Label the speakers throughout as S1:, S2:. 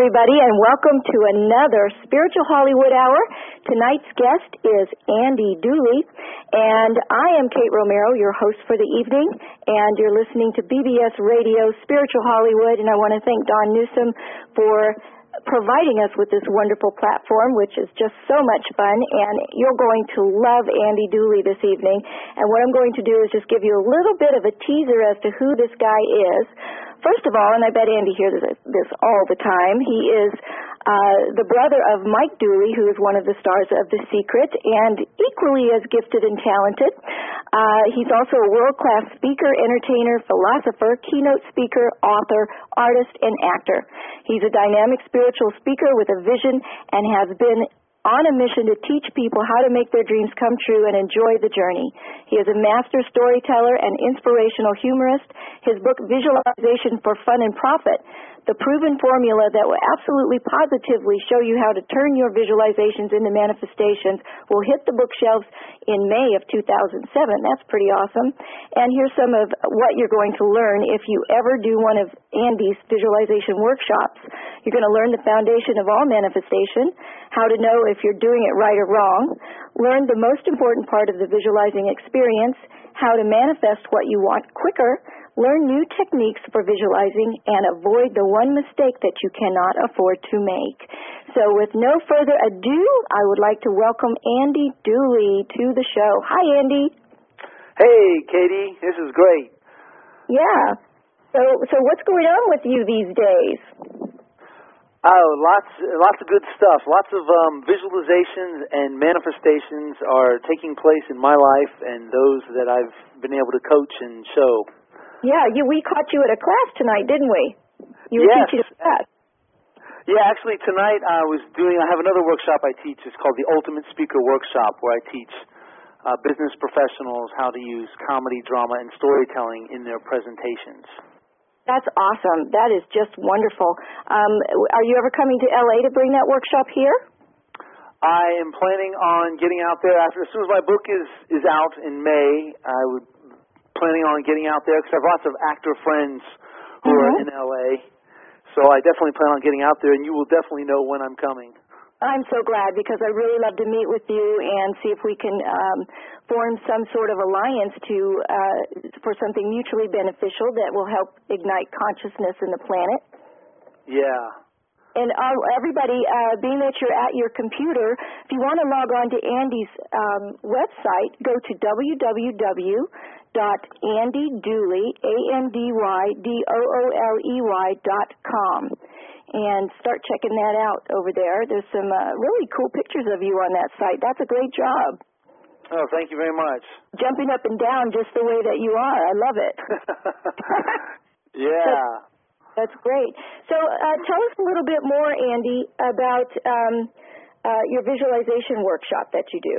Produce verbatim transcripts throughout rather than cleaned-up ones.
S1: everybody, and welcome to another Spiritual Hollywood Hour. Tonight's guest is Andy Dooley, and I am Kate Romero, your host for the evening, and you're listening to B B S Radio Spiritual Hollywood, and I want to thank Don Newsom for providing us with this wonderful platform, which is just so much fun, and you're going to love Andy Dooley this evening. And what I'm going to do is just give you a little bit of a teaser as to who this guy is. First of all, and I bet Andy hears this, this all the time, he is uh, the brother of Mike Dooley, who is one of the stars of The Secret, and equally as gifted and talented. Uh, he's also a world-class speaker, entertainer, philosopher, keynote speaker, author, artist, and actor. He's a dynamic spiritual speaker with a vision and has been on a mission to teach people how to make their dreams come true and enjoy the journey. He is a master storyteller and inspirational humorist. His book, Visualization for Fun and Profit, the proven formula that will absolutely positively show you how to turn your visualizations into manifestations, will hit the bookshelves in May of two thousand seven. That's pretty awesome. And here's some of what you're going to learn if you ever do one of Andy's visualization workshops. You're going to learn the foundation of all manifestation, how to know if you're doing it right or wrong, learn the most important part of the visualizing experience, how to manifest what you want quicker, learn new techniques for visualizing, and avoid the one mistake that you cannot afford to make. So with no further ado, I would like to welcome Andy Dooley to the show. Hi, Andy.
S2: Hey, Katie. This is great.
S1: Yeah. So, so what's going on with you these days?
S2: Oh, lots, lots of good stuff. Lots of um, visualizations and manifestations are taking place in my life and those that I've been able to coach and show.
S1: Yeah, you, we caught you at a class tonight, didn't we? You were
S2: yes.
S1: teaching a class.
S2: Yeah, actually tonight I was doing, I have another workshop I teach. It's called the Ultimate Speaker Workshop, where I teach uh, business professionals how to use comedy, drama, and storytelling in their presentations.
S1: That's awesome. That is just wonderful. Um, are you ever coming to L A to bring that workshop here?
S2: I am planning on getting out there after, as soon as my book is, is out in May. I would planning on getting out there because I have lots of actor friends who mm-hmm. are in L A. So I definitely plan on getting out there, and you will definitely know when I'm coming.
S1: I'm so glad because I really love to meet with you and see if we can um, form some sort of alliance to uh, for something mutually beneficial that will help ignite consciousness in the planet.
S2: Yeah.
S1: And uh, everybody, uh, being that you're at your computer, if you want to log on to Andy's um, website, go to w w w dot andy dooley, A N D Y D O O L E Y dot com, and start checking that out over there. There's some uh, really cool pictures of you on that site. That's a great job.
S2: Oh, thank you very much.
S1: Jumping up and down just the way that you are. I love it.
S2: Yeah.
S1: That's, that's great. So uh, tell us a little bit more, Andy, about um, uh, your visualization workshop that you do.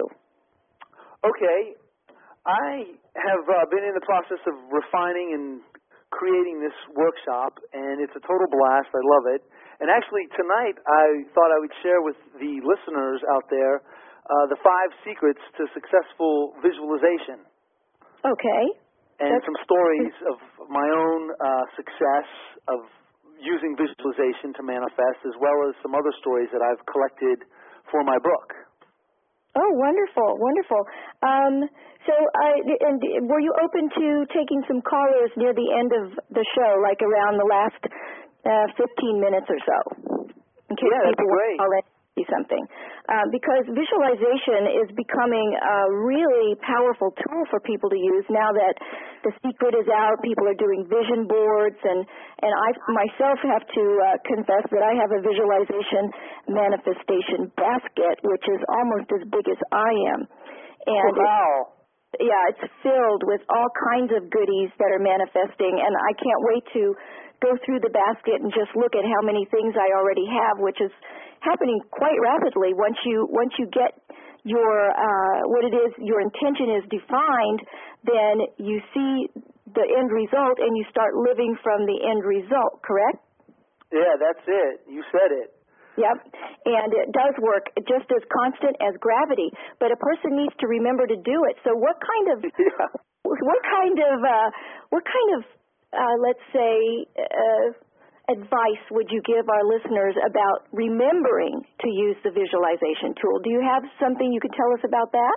S2: Okay. I have uh, been in the process of refining and creating this workshop, and it's a total blast. I love it. And actually, tonight, I thought I would share with the listeners out there uh, the five secrets to successful visualization.
S1: Okay.
S2: And
S1: That's
S2: some stories of my own uh, success of using visualization to manifest, as well as some other stories that I've collected for my book.
S1: Oh, wonderful, wonderful. Um, so, I, and were you open to taking some callers near the end of the show, like around the last uh, fifteen minutes or so, in case
S2: yeah,
S1: people want to call in and see something? Uh, because visualization is becoming a really powerful tool for people to use now that The Secret is out. People are doing vision boards, and, and I myself have to uh, confess that I have a visualization manifestation basket, which is almost as big as I am. And
S2: oh, wow.
S1: It, yeah, it's filled with all kinds of goodies that are manifesting, and I can't wait to go through the basket and just look at how many things I already have, which is happening quite rapidly. Once you once you get your uh, what it is your intention is defined, then you see the end result and you start living from the end result. Correct?
S2: Yeah, that's it. You said it.
S1: Yep, and it does work just as constant as gravity. But a person needs to remember to do it. So, what kind of
S2: yeah.
S1: what kind of uh, what kind of uh, let's say uh, advice would you give our listeners about remembering to use the visualization tool? Do you have something you could tell us about that?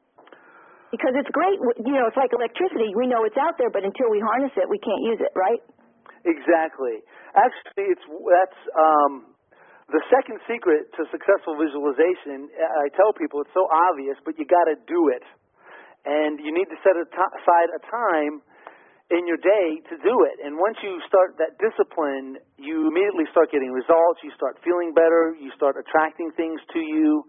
S1: Because it's great, you know, it's like electricity. We know it's out there, but until we harness it, we can't use it, right?
S2: Exactly. Actually, it's that's um, the second secret to successful visualization. I tell people it's so obvious, but you got to do it. And you need to set aside a time in your day to do it. And once you start that discipline, you immediately start getting results. You start feeling better. You start attracting things to you.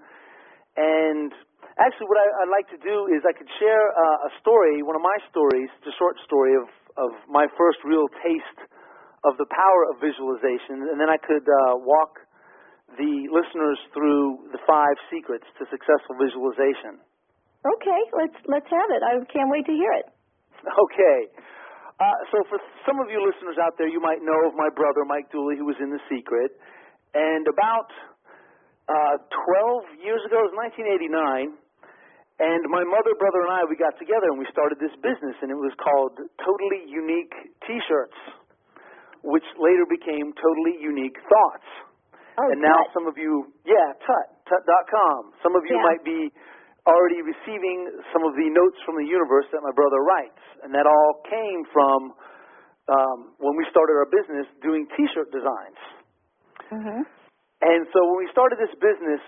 S2: And actually, what I, I'd like to do is I could share uh, a story, one of my stories, it's a short story of, of my first real taste of the power of visualization, and then I could uh, walk the listeners through the five secrets to successful visualization.
S1: Okay, let's let's have it. I can't wait to hear it.
S2: Okay. Uh, so for some of you listeners out there, you might know of my brother, Mike Dooley, who was in The Secret. And about uh, twelve years ago, it was nineteen eighty-nine, and my mother, brother, and I, we got together and we started this business, and it was called Totally Unique T-Shirts, which later became Totally Unique Thoughts.
S1: Oh,
S2: and now
S1: Tut.
S2: some of you, yeah, Tut, Tut dot com. Some of you
S1: Yeah.
S2: might be already receiving some of the notes from the universe that my brother writes. And that all came from um, when we started our business doing T-shirt designs.
S1: Mm-hmm.
S2: And so when we started this business,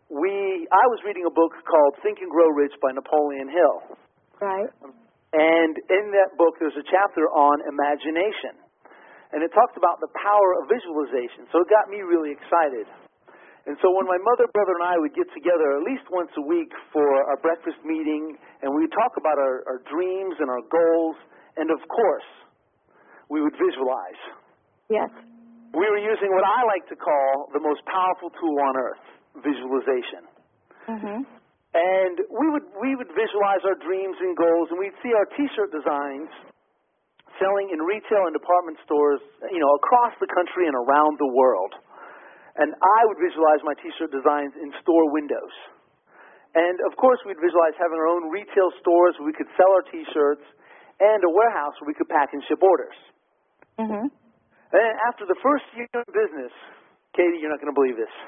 S2: we I was reading a book called Think and Grow Rich by Napoleon Hill.
S1: Right.
S2: And in that book, there's a chapter on imagination. And it talked about the power of visualization. So it got me really excited. And so when my mother, brother, and I would get together at least once a week for our breakfast meeting, and we would talk about our, our dreams and our goals, and of course, we would visualize.
S1: Yes.
S2: We were using what I like to call the most powerful tool on earth, visualization.
S1: Mm-hmm.
S2: And we would we would visualize our dreams and goals, and we'd see our T-shirt designs selling in retail and department stores, you know, across the country and around the world. And I would visualize my T-shirt designs in store windows. And, of course, we'd visualize having our own retail stores where we could sell our T-shirts and a warehouse where we could pack and ship orders.
S1: Mm-hmm.
S2: And then after the first year of business, Katie, you're not going to believe this.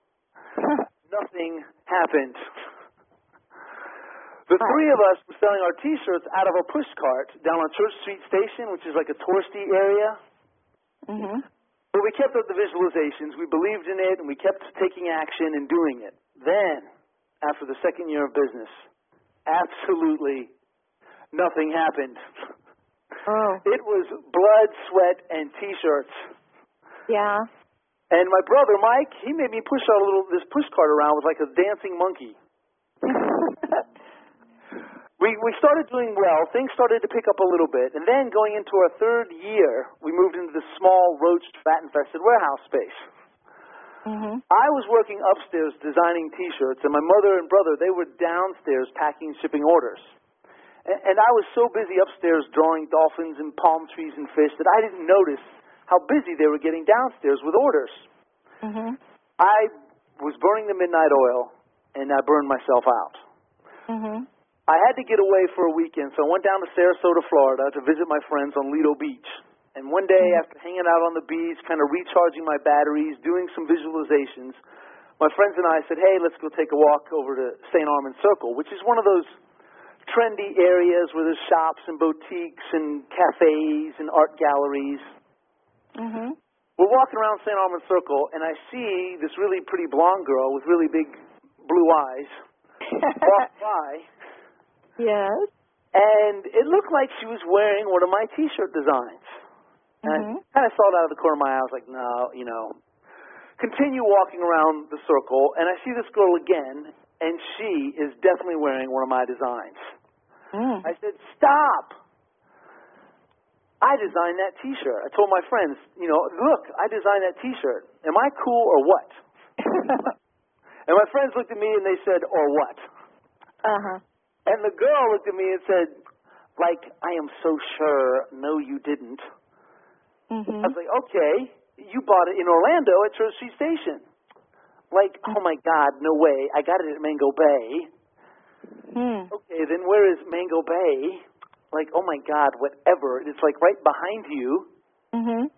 S2: Nothing happened. The three of us were selling our T-shirts out of a push cart down on Church Street Station, which is like a touristy area.
S1: Mm-hmm.
S2: But we kept up the visualizations. We believed in it, and we kept taking action and doing it. Then, after the second year of business, absolutely nothing happened.
S1: Oh.
S2: It was blood, sweat, and T-shirts.
S1: Yeah.
S2: And my brother, Mike, he made me push our little this push cart around with like a dancing monkey. We we started doing well. Things started to pick up a little bit. And then going into our third year, we moved into this small, roached, rat-infested warehouse space.
S1: Mm-hmm.
S2: I was working upstairs designing T-shirts, and my mother and brother, they were downstairs packing and shipping orders. And, and I was so busy upstairs drawing dolphins and palm trees and fish that I didn't notice how busy they were getting downstairs with orders.
S1: Mm-hmm.
S2: I was burning the midnight oil, and I burned myself out.
S1: Mm-hmm.
S2: I had to get away for a weekend, so I went down to Sarasota, Florida to visit my friends on Lido Beach. And one day,
S1: Mm-hmm.
S2: after hanging out on the beach, kind of recharging my batteries, doing some visualizations, my friends and I said, hey, let's go take a walk over to Saint Armand Circle, which is one of those trendy areas where there's shops and boutiques and cafes and art galleries.
S1: Mm-hmm.
S2: We're walking around Saint Armand Circle, and I see this really pretty blonde girl with really big blue eyes walk by.
S1: Yes.
S2: And it looked like she was wearing one of my T-shirt designs. And
S1: Mm-hmm.
S2: I kind of saw it out of the corner of my eye. I was like, no, you know. Continue walking around the circle, and I see this girl again, and she is definitely wearing one of my designs.
S1: Mm.
S2: I said, stop. I designed that T-shirt. I told my friends, you know, look, I designed that T-shirt. Am I cool or what? And my friends looked at me and they said, or what?
S1: Uh-huh.
S2: And the girl looked at me and said, like, I am so sure, no, you didn't.
S1: Mm-hmm.
S2: I was like, okay, you bought it in Orlando at Church Street Station. Like, oh, my God, no way. I got it at Mango Bay.
S1: Mm.
S2: Okay, then where is Mango Bay? Like, oh, my God, whatever. It's, like, right behind you.
S1: Mm-hmm.
S2: So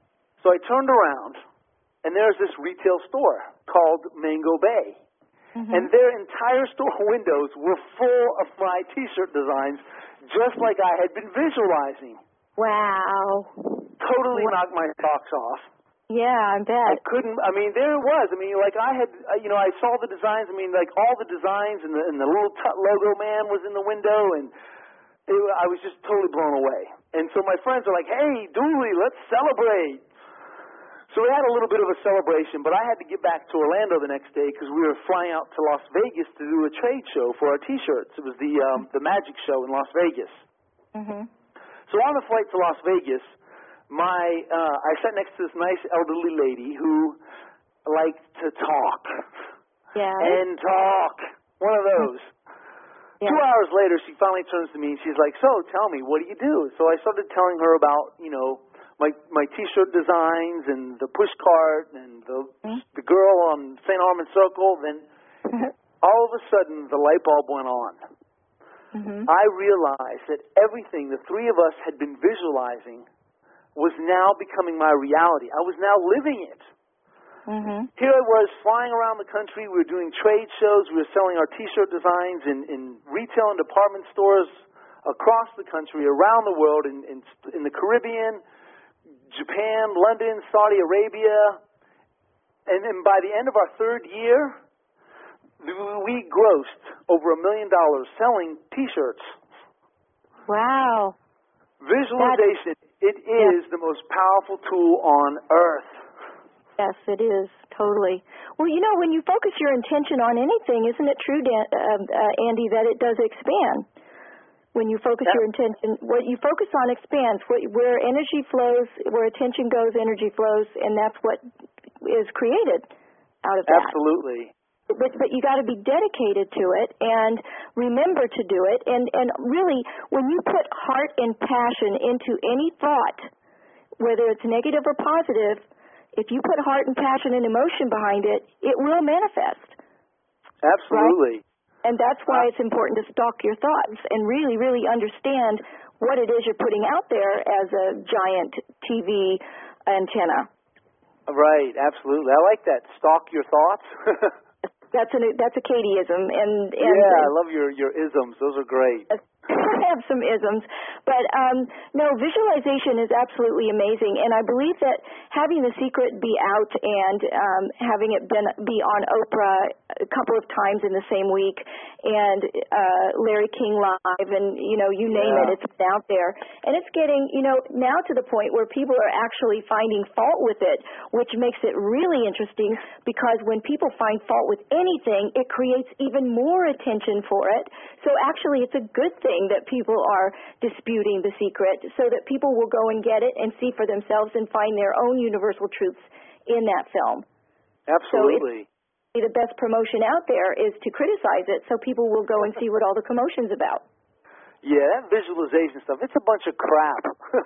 S2: So I turned around, and there's this retail store called Mango Bay. Mm-hmm. And their entire store windows were full of my T-shirt designs, just like I had been visualizing.
S1: Wow.
S2: Totally wow. knocked my socks off.
S1: Yeah, I bet.
S2: I couldn't, I mean, there it was. I mean, like I had, you know, I saw the designs. I mean, like all the designs and the, and the little t- logo man was in the window, and it, I was just totally blown away. And so my friends are like, hey, Dooley, let's celebrate. So we had a little bit of a celebration, but I had to get back to Orlando the next day because we were flying out to Las Vegas to do a trade show for our T-shirts. It was the um, the Magic Show in Las Vegas. Mm-hmm. So on the flight to Las Vegas, my uh, I sat next to this nice elderly lady who liked to talk.
S1: Yeah.
S2: And talk. One of those. Yeah. Two hours later, she finally turns to me and she's like, so, tell me, what do you do? So I started telling her about, you know, my my T-shirt designs and the push cart and the mm-hmm. the girl on Saint Armand Circle. Then all of a sudden, the light bulb went on. Mm-hmm. I realized that everything the three of us had been visualizing was now becoming my reality. I was now living it. Mm-hmm. Here I was flying around the country. We were doing trade shows. We were selling our T-shirt designs in, in retail and department stores across the country, around the world, in, in, in the Caribbean, Japan, London, Saudi Arabia. And then by the end of our third year, we grossed over a million dollars selling T-shirts.
S1: Wow.
S2: Visualization. That's It is yeah. the most powerful tool on earth.
S1: Yes, it is, totally. Well, you know, when you focus your intention on anything, isn't it true, Dan, uh, uh, Andy, that it does expand? When you focus yeah. your intention, what you focus on expands. What, where energy flows, where attention goes, energy flows, and that's what is created out of that.
S2: Absolutely.
S1: But, but you got to be dedicated to it and remember to do it. And, and really, when you put heart and passion into any thought, whether it's negative or positive, if you put heart and passion and emotion behind it, it will manifest.
S2: Absolutely.
S1: Right? And that's why it's important to stalk your thoughts and really, really understand what it is you're putting out there as a giant T V antenna.
S2: Right, absolutely. I like that. Stalk your thoughts.
S1: That's a that's a Katieism, and, and
S2: yeah, I love your your isms. Those are great.
S1: I have some isms, but um, no, visualization is absolutely amazing, and I believe that having The Secret be out and um, having it been be on Oprah a couple of times in the same week, and uh, Larry King Live, and you know, you name
S2: yeah.
S1: it, it's out there, and it's getting you know now to the point where people are actually finding fault with it, which makes it really interesting because when people find fault with anything, it creates even more attention for it. So actually, it's a good thing that people are disputing The Secret so that people will go and get it and see for themselves and find their own universal truths in that film.
S2: Absolutely.
S1: So the best promotion out there is to criticize it so people will go and see what all the commotion's about.
S2: Yeah, that visualization stuff, it's a bunch of crap.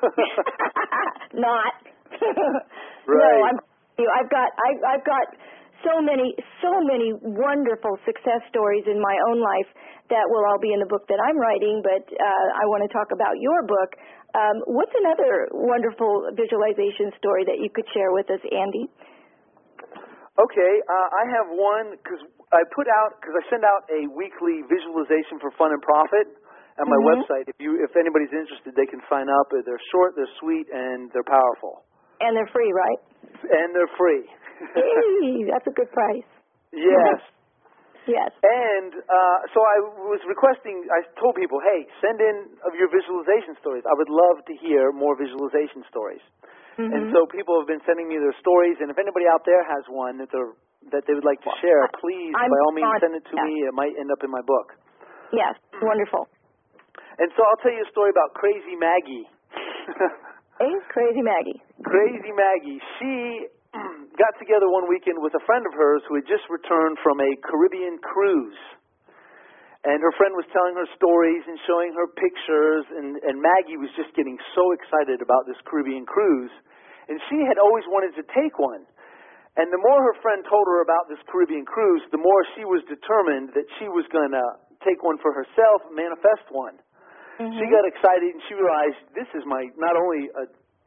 S1: Not.
S2: Right.
S1: No, I'm, I've got, I, I've got so many, so many wonderful success stories in my own life that will all be in the book that I'm writing, but uh, I want to talk about your book. Um, what's another wonderful visualization story that you could share with us, Andy?
S2: Okay, uh, I have one because I put out, because I send out a weekly visualization for fun and profit at my mm-hmm. website. If you, if anybody's interested, they can sign up. They're short, they're sweet, and they're powerful.
S1: And they're free, right?
S2: And they're free.
S1: Hey, that's a good price.
S2: Yes.
S1: Yes.
S2: And uh, so I was requesting, I told people, hey, send in of your visualization stories. I would love to hear more visualization stories. Mm-hmm. And so people have been sending me their stories, and if anybody out there has one that, they're, that they would like to share, please, I'm by all means, send it to yeah. me. It might end up in my book.
S1: Yes, wonderful.
S2: And so I'll tell you a story about Crazy Maggie.
S1: Hey, Crazy Maggie.
S2: Crazy Maggie. She got together one weekend with a friend of hers who had just returned from a Caribbean cruise. And her friend was telling her stories and showing her pictures, and, and Maggie was just getting so excited about this Caribbean cruise. And she had always wanted to take one. And the more her friend told her about this Caribbean cruise, the more she was determined that she was going to take one for herself and manifest one. Mm-hmm. She got excited, and she realized this is my not only a,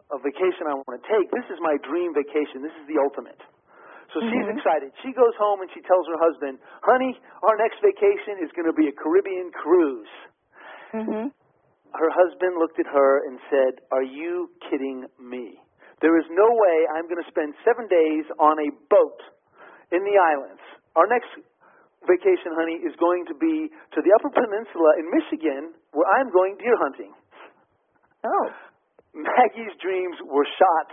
S2: a vacation I want to take. This is my dream vacation. This is the ultimate. So
S1: mm-hmm.
S2: she's excited. She goes home and she tells her husband, honey, our next vacation is going to be a Caribbean cruise.
S1: Mm-hmm.
S2: Her husband looked at her and said, are you kidding me? There is no way I'm going to spend seven days on a boat in the islands. Our next vacation, honey, is going to be to the Upper Peninsula in Michigan, where I'm going deer hunting.
S1: Oh.
S2: Maggie's dreams were shot.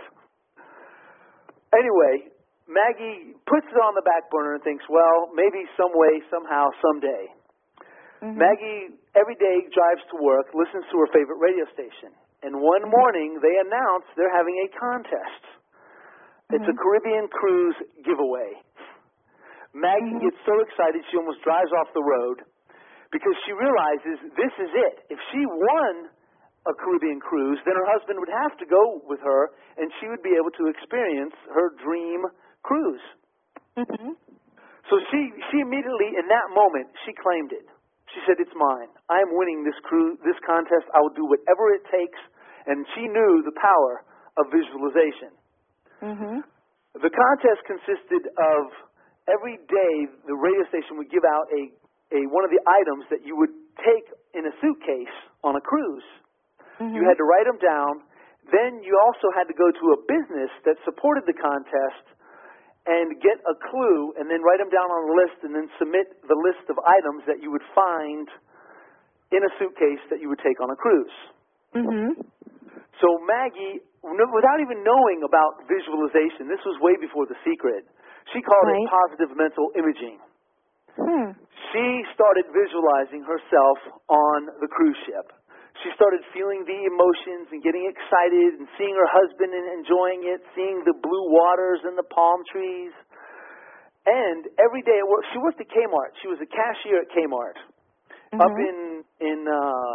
S2: Anyway, Maggie puts it on the back burner and thinks, well, maybe some way, somehow, someday. Mm-hmm. Maggie, every day, drives to work, listens to her favorite radio station. And one morning, they announce they're having a contest. Mm-hmm. It's a Caribbean cruise giveaway. Maggie mm-hmm. gets so excited she almost drives off the road because she realizes this is it. If she won a Caribbean cruise, then her husband would have to go with her, and she would be able to experience her dream cruise. Mm-hmm. So she, she immediately, in that moment, she claimed it. She said, it's mine. I am winning this cruise, this contest. I will do whatever it takes. And she knew the power of visualization. Mm-hmm. The contest consisted of every day the radio station would give out a, a one of the items that you would take in a suitcase on a cruise. Mm-hmm. You had to write them down. Then you also had to go to a business that supported the contest and get a clue, and then write them down on a list, and then submit the list of items that you would find in a suitcase that you would take on a cruise. Mm-hmm. So Maggie, without even knowing about visualization, this was way before The Secret, she called right. it positive mental imaging. Hmm. She started visualizing herself on the cruise ship. She started feeling the emotions and getting excited and seeing her husband and enjoying it, seeing the blue waters and the palm trees. And every day at work, she worked at Kmart. She was a cashier at Kmart mm-hmm. up in in uh,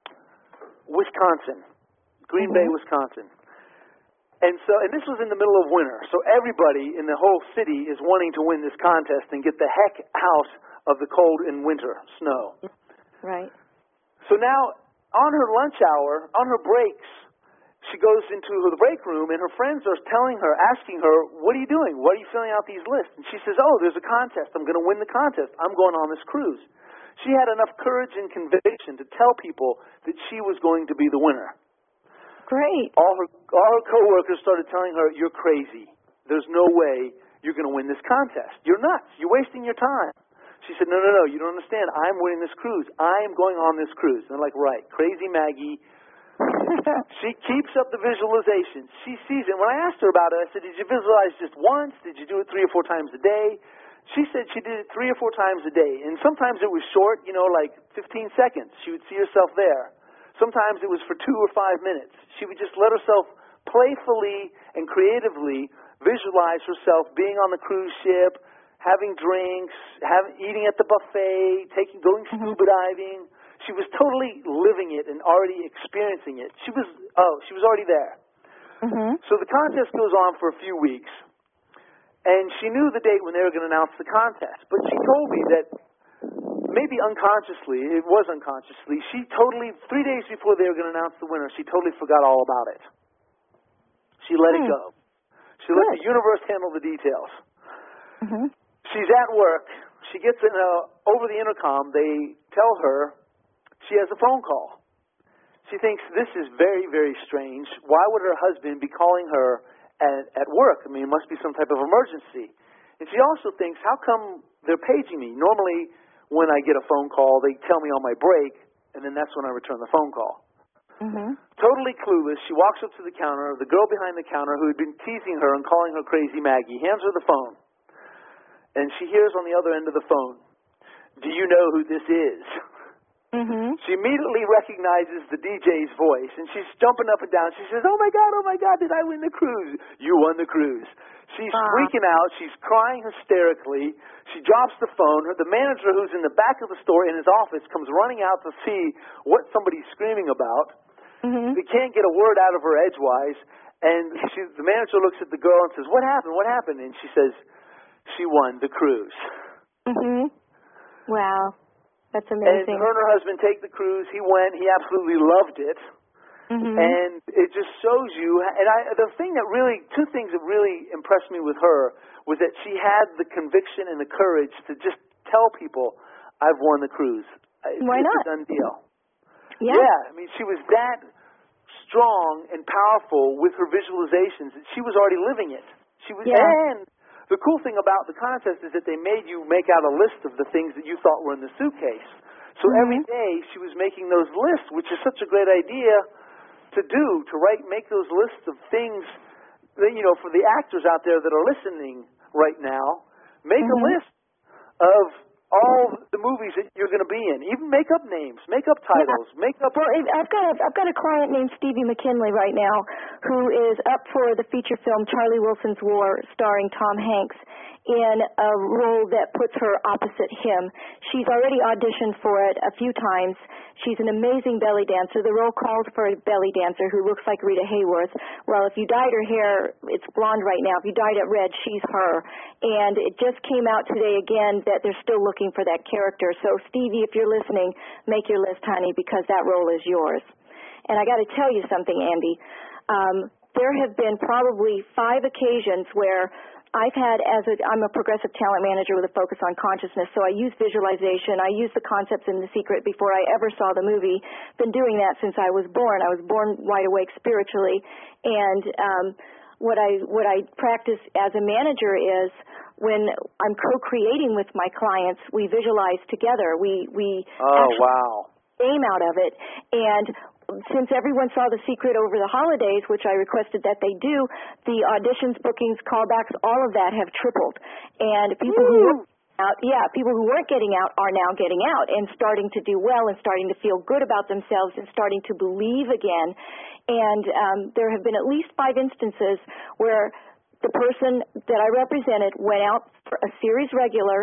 S2: Wisconsin, Green mm-hmm. Bay, Wisconsin. And so, and this was in the middle of winter. So everybody in the whole city is wanting to win this contest and get the heck out of the cold and winter snow.
S1: Right.
S2: So now, on her lunch hour, on her breaks, she goes into the break room, and her friends are telling her, asking her, what are you doing? Why are you filling out these lists? And she says, oh, there's a contest. I'm going to win the contest. I'm going on this cruise. She had enough courage and conviction to tell people that she was going to be the winner.
S1: Great.
S2: All her, all her coworkers started telling her, you're crazy. There's no way you're going to win this contest. You're nuts. You're wasting your time. She said, no, no, no, you don't understand. I'm winning this cruise. I am going on this cruise. And they're like, right, crazy Maggie. She keeps up the visualization. She sees it. When I asked her about it, I said, did you visualize just once? Did you do it three or four times a day? She said she did it three or four times a day. And sometimes it was short, you know, like fifteen seconds. She would see herself there. Sometimes it was for two or five minutes. She would just let herself playfully and creatively visualize herself being on the cruise ship, having drinks, having, eating at the buffet, taking, going scuba diving. She was totally living it and already experiencing it. She was, oh, she was already there. Mm-hmm. So the contest goes on for a few weeks, and she knew the date when they were going to announce the contest. But she told me that maybe unconsciously, it was unconsciously, she totally, three days before they were going to announce the winner, she totally forgot all about it. She let mm. it go. She Good. let the universe handle the details. Mm-hmm. She's at work. She gets in a, over the intercom. They tell her she has a phone call. She thinks this is very, very strange. Why would her husband be calling her at, at work? I mean, it must be some type of emergency. And she also thinks, how come they're paging me? Normally, when I get a phone call, they tell me on my break, and then that's when I return the phone call. Mm-hmm. Totally clueless, she walks up to the counter. The girl behind the counter who had been teasing her and calling her crazy Maggie hands her the phone. And she hears on the other end of the phone, do you know who this is? Mm-hmm. She immediately recognizes the D J's voice, and she's jumping up and down. She says, oh, my God, oh, my God, did I win the cruise? You won the cruise. She's uh-huh. freaking out. She's crying hysterically. She drops the phone. The manager who's in the back of the store in his office comes running out to see what somebody's screaming about. Mm-hmm. They can't get a word out of her edgewise. And she, the manager looks at the girl and says, what happened? What happened? And she says, she won the cruise.
S1: Mm-hmm. Wow. That's amazing.
S2: And her and her husband take the cruise. He went. He absolutely loved it.
S1: Mm-hmm.
S2: And it just shows you, and I, the thing that really, two things that really impressed me with her was that she had the conviction and the courage to just tell people, I've won the cruise.
S1: Why
S2: it's
S1: not?
S2: a done deal.
S1: Yeah.
S2: Yeah, I mean, she was that strong and powerful with her visualizations that she was already living it. She was,
S1: yeah.
S2: And the cool thing about the contest is that they made you make out a list of the things that you thought were in the suitcase. So
S1: mm-hmm.
S2: every day she was making those lists, which is such a great idea to do, to write, make those lists of things that, you know, for the actors out there that are listening right now, make
S1: mm-hmm.
S2: a list of all the movies that you're going to be in. Even make up names, make up titles,
S1: yeah.
S2: make up...
S1: Well, I've got, a, I've got a client named Stevie McKinley right now who is up for the feature film Charlie Wilson's War, starring Tom Hanks, in a role that puts her opposite him. She's already auditioned for it a few times. She's an amazing belly dancer. The role calls for a belly dancer who looks like Rita Hayworth. Well, if you dyed her hair, it's blonde right now. If you dyed it red, she's her. And it just came out today again that they're still looking for that character. So, Stevie, if you're listening, make your list, honey, because that role is yours. And I got to tell you something, Andy. Um, there have been probably five occasions where I've had, as a, I'm a progressive talent manager with a focus on consciousness, so I use visualization. I use the concepts in The Secret before I ever saw the movie. Been doing that since I was born. I was born wide awake spiritually, and um, what I what I practice as a manager is when I'm co-creating with my clients, we visualize together. We we
S2: oh
S1: actually
S2: wow
S1: game out of it, and since everyone saw The Secret over the holidays, which I requested that they do, the auditions, bookings, callbacks, all of that have tripled. And people Woo. who weren't out, yeah, people who weren't getting out are now getting out and starting to do well and starting to feel good about themselves and starting to believe again. And um, there have been at least five instances where the person that I represented went out for a series regular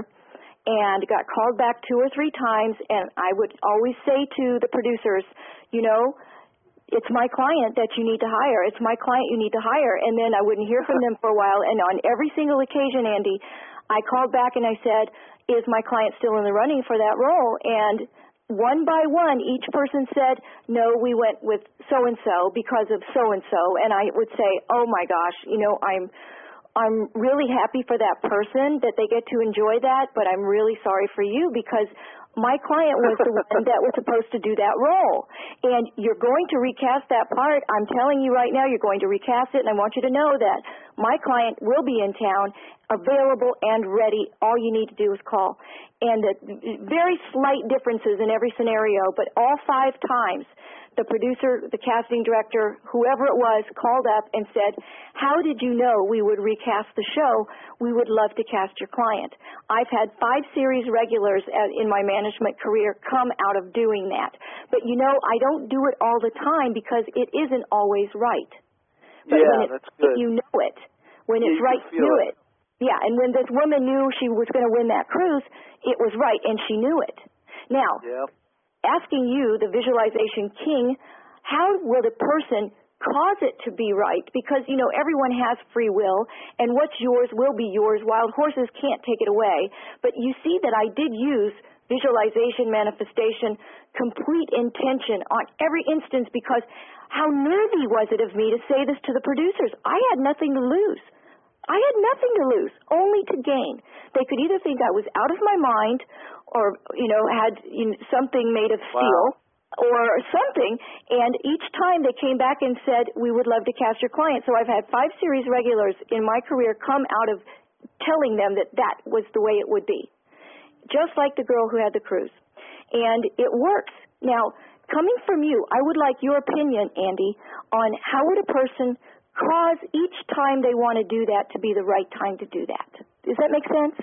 S1: and got called back two or three times, and I would always say to the producers, you know, it's my client that you need to hire. It's my client you need to hire. And then I wouldn't hear from them for a while, and on every single occasion, Andy, I called back and I said, is my client still in the running for that role? And one by one, each person said, no, we went with so-and-so because of so-and-so. And I would say, oh, my gosh, you know, I'm I'm really happy for that person that they get to enjoy that, but I'm really sorry for you because my client was the one that was supposed to do that role. And you're going to recast that part. I'm telling you right now, you're going to recast it, and I want you to know that my client will be in town, available and ready. All you need to do is call. And the very slight differences in every scenario, but all five times, the producer, the casting director, whoever it was, called up and said, how did you know we would recast the show? We would love to cast your client. I've had five series regulars in my management career come out of doing that. But, you know, I don't do it all the time because it isn't always right. But
S2: yeah,
S1: when it,
S2: that's good.
S1: you know it, when
S2: yeah,
S1: it's right, do
S2: it.
S1: it. Yeah, and when this woman knew she was going to win that cruise, it was right, and she knew it. Now,
S2: yep.
S1: asking you, the visualization king, how will the person cause it to be right? Because, you know, everyone has free will, and what's yours will be yours. Wild horses can't take it away. But you see that I did use visualization, manifestation, complete intention on every instance because how nervy was it of me to say this to the producers? I had nothing to lose. I had nothing to lose, only to gain. They could either think I was out of my mind or, you know, had you know, something made of steel
S2: wow.
S1: or something, and each time they came back and said, we would love to cast your client. So I've had five series regulars in my career come out of telling them that that was the way it would be, just like the girl who had the cruise. And it works. Now, coming from you, I would like your opinion, Andy, on how would a person cause each time they want to do that to be the right time to do that. Does that make sense?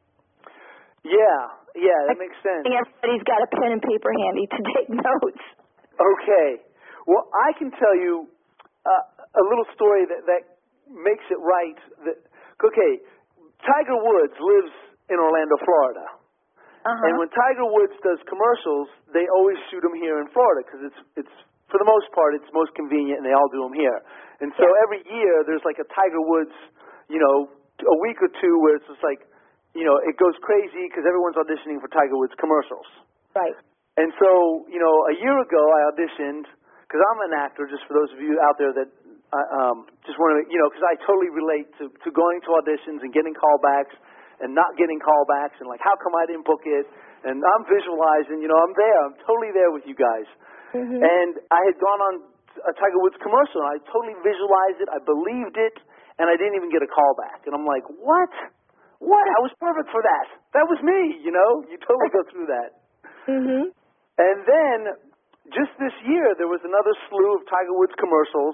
S2: Yeah, yeah, that makes sense.
S1: Everybody's got a pen and paper handy to take notes.
S2: Okay. Well, I can tell you uh, a little story that, that makes it right. That, okay, Tiger Woods lives in Orlando, Florida.
S1: Uh-huh.
S2: And when Tiger Woods does commercials, they always shoot them here in Florida because it's it's for the most part it's most convenient, and they all do them here. And so
S1: yeah.
S2: every year there's like a Tiger Woods, you know, a week or two where it's just like, you know, it goes crazy because everyone's auditioning for Tiger Woods commercials.
S1: Right.
S2: And so, you know, a year ago I auditioned because I'm an actor, just for those of you out there that uh, um, just want to, you know, because I totally relate to, to going to auditions and getting callbacks and not getting callbacks and, like, how come I didn't book it? And I'm visualizing, you know, I'm there. I'm totally there with you guys.
S1: Mm-hmm.
S2: And I had gone on a Tiger Woods commercial, and I totally visualized it. I believed it, and I didn't even get a callback. And I'm like, what? What? I was perfect for that. That was me, you know? You totally go through that.
S1: Mm-hmm.
S2: And then, just this year, there was another slew of Tiger Woods commercials,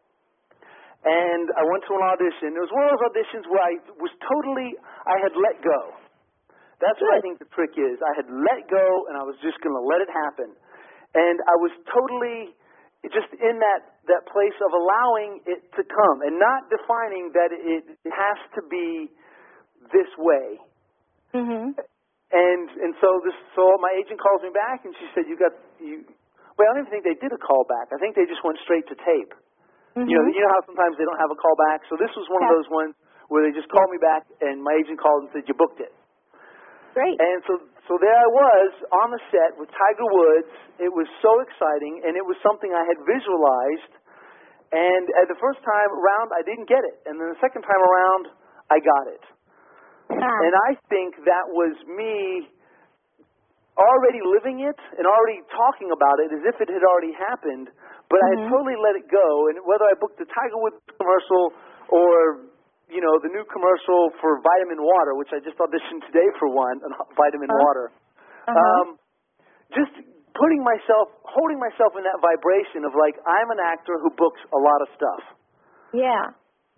S2: and I went to an audition. It was one of those auditions where I was totally, I had let go. That's what I think the trick is. I had let go, and I was just going to let it happen. And I was totally just in that, that place of allowing it to come and not defining that it has to be this way.
S1: Mm-hmm.
S2: And and so this so my agent calls me back, and she said, you got, you. Well, I don't even think they did a call back. I think they just went straight to tape.
S1: Mm-hmm.
S2: You know, you know how sometimes they don't have a call back? So this was one
S1: yeah.
S2: of those ones where they just called me back, and my agent called and said, you booked it.
S1: Great.
S2: And so, so there I was on the set with Tiger Woods. It was so exciting, and it was something I had visualized. And at the first time around, I didn't get it. And then the second time around, I got it.
S1: Wow.
S2: And I think that was me already living it and already talking about it as if it had already happened, but mm-hmm. I had totally let it go. And whether I booked the Tiger Woods commercial or, you know, the new commercial for Vitamin Water, which I just auditioned today for one, Vitamin
S1: uh-huh.
S2: Water.
S1: Uh-huh.
S2: Um, just putting myself, holding myself in that vibration of, like, I'm an actor who books a lot of stuff.
S1: Yeah.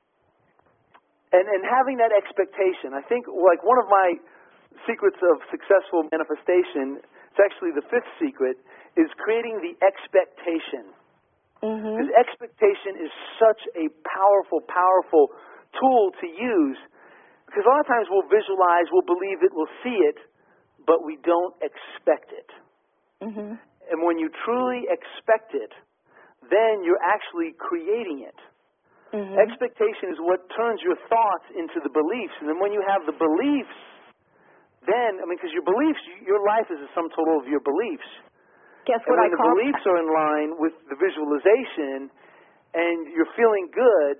S2: And and having that expectation. I think, like, one of my secrets of successful manifestation, it's actually the fifth secret, is creating the expectation.
S1: Mm-hmm.
S2: Because expectation is such a powerful, powerful tool to use, because a lot of times we'll visualize, we'll believe it, we'll see it, but we don't expect it.
S1: Mm-hmm.
S2: And when you truly expect it, then you're actually creating it. Mm-hmm. Expectation is what turns your thoughts into the beliefs, and then when you have the beliefs, then, I mean, because your beliefs, your life is a sum total of your beliefs.
S1: Guess
S2: and
S1: what
S2: when
S1: I
S2: the
S1: call
S2: beliefs are in line with the visualization, and you're feeling good,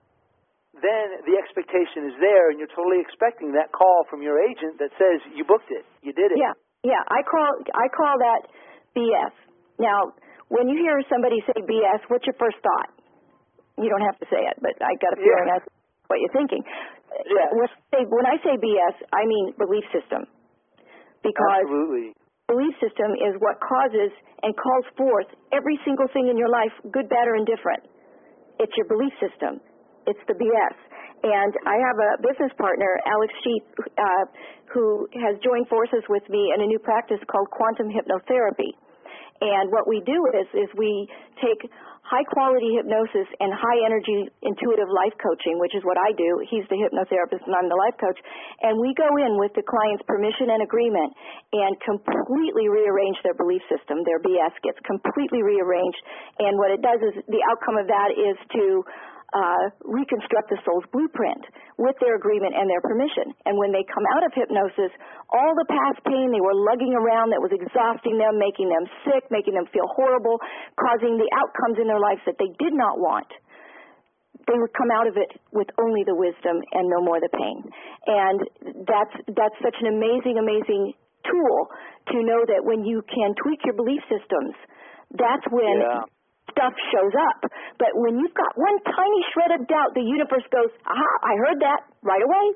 S2: then the expectation is there, and you're totally expecting that call from your agent that says you booked it, you did it.
S1: Yeah, yeah. I call I call that B S. Now, when you hear somebody say B S, what's your first thought? You don't have to say it, but I got a feeling
S2: yeah.
S1: that's what you're thinking.
S2: Yeah.
S1: When I say B S, I mean belief system, because
S2: absolutely.
S1: Belief system is what causes and calls forth every single thing in your life, good, bad, or indifferent. It's your belief system. It's the B S. And I have a business partner, Alex Sheep, uh, who has joined forces with me in a new practice called quantum hypnotherapy. And what we do is, is we take high-quality hypnosis and high-energy intuitive life coaching, which is what I do. He's the hypnotherapist and I'm the life coach. And we go in with the client's permission and agreement and completely rearrange their belief system. Their B S gets completely rearranged. And what it does is the outcome of that is to Uh, reconstruct the soul's blueprint with their agreement and their permission. And when they come out of hypnosis, all the past pain they were lugging around that was exhausting them, making them sick, making them feel horrible, causing the outcomes in their lives that they did not want, they would come out of it with only the wisdom and no more the pain. And that's that's such an amazing, amazing tool to know that when you can tweak your belief systems, that's when
S2: yeah.
S1: stuff shows up. But when you've got one tiny shred of doubt, the universe goes, aha, I heard that right away.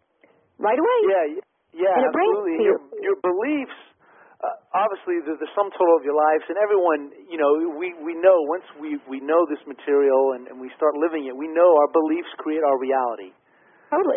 S1: Right away.
S2: Yeah, yeah,
S1: and it
S2: absolutely.
S1: Brings
S2: your, your beliefs, uh, obviously, they're the sum total of your lives. And everyone, you know, we, we know, once we, we know this material and, and we start living it, we know our beliefs create our reality.
S1: Totally.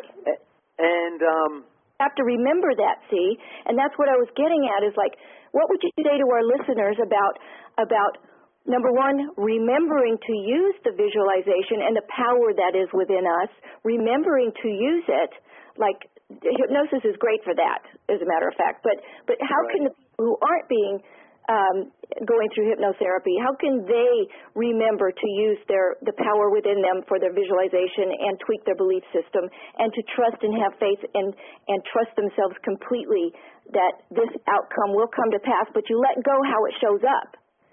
S2: And um,
S1: have to remember that, see? And that's what I was getting at is like, what would you say to our listeners about about number one, remembering to use the visualization and the power that is within us, remembering to use it, like hypnosis is great for that, as a matter of fact, but but how
S2: right.
S1: can the people who aren't being um, going through hypnotherapy, how can they remember to use their the power within them for their visualization and tweak their belief system and to trust and have faith and, and trust themselves completely that this outcome will come to pass, but you let go how it shows up.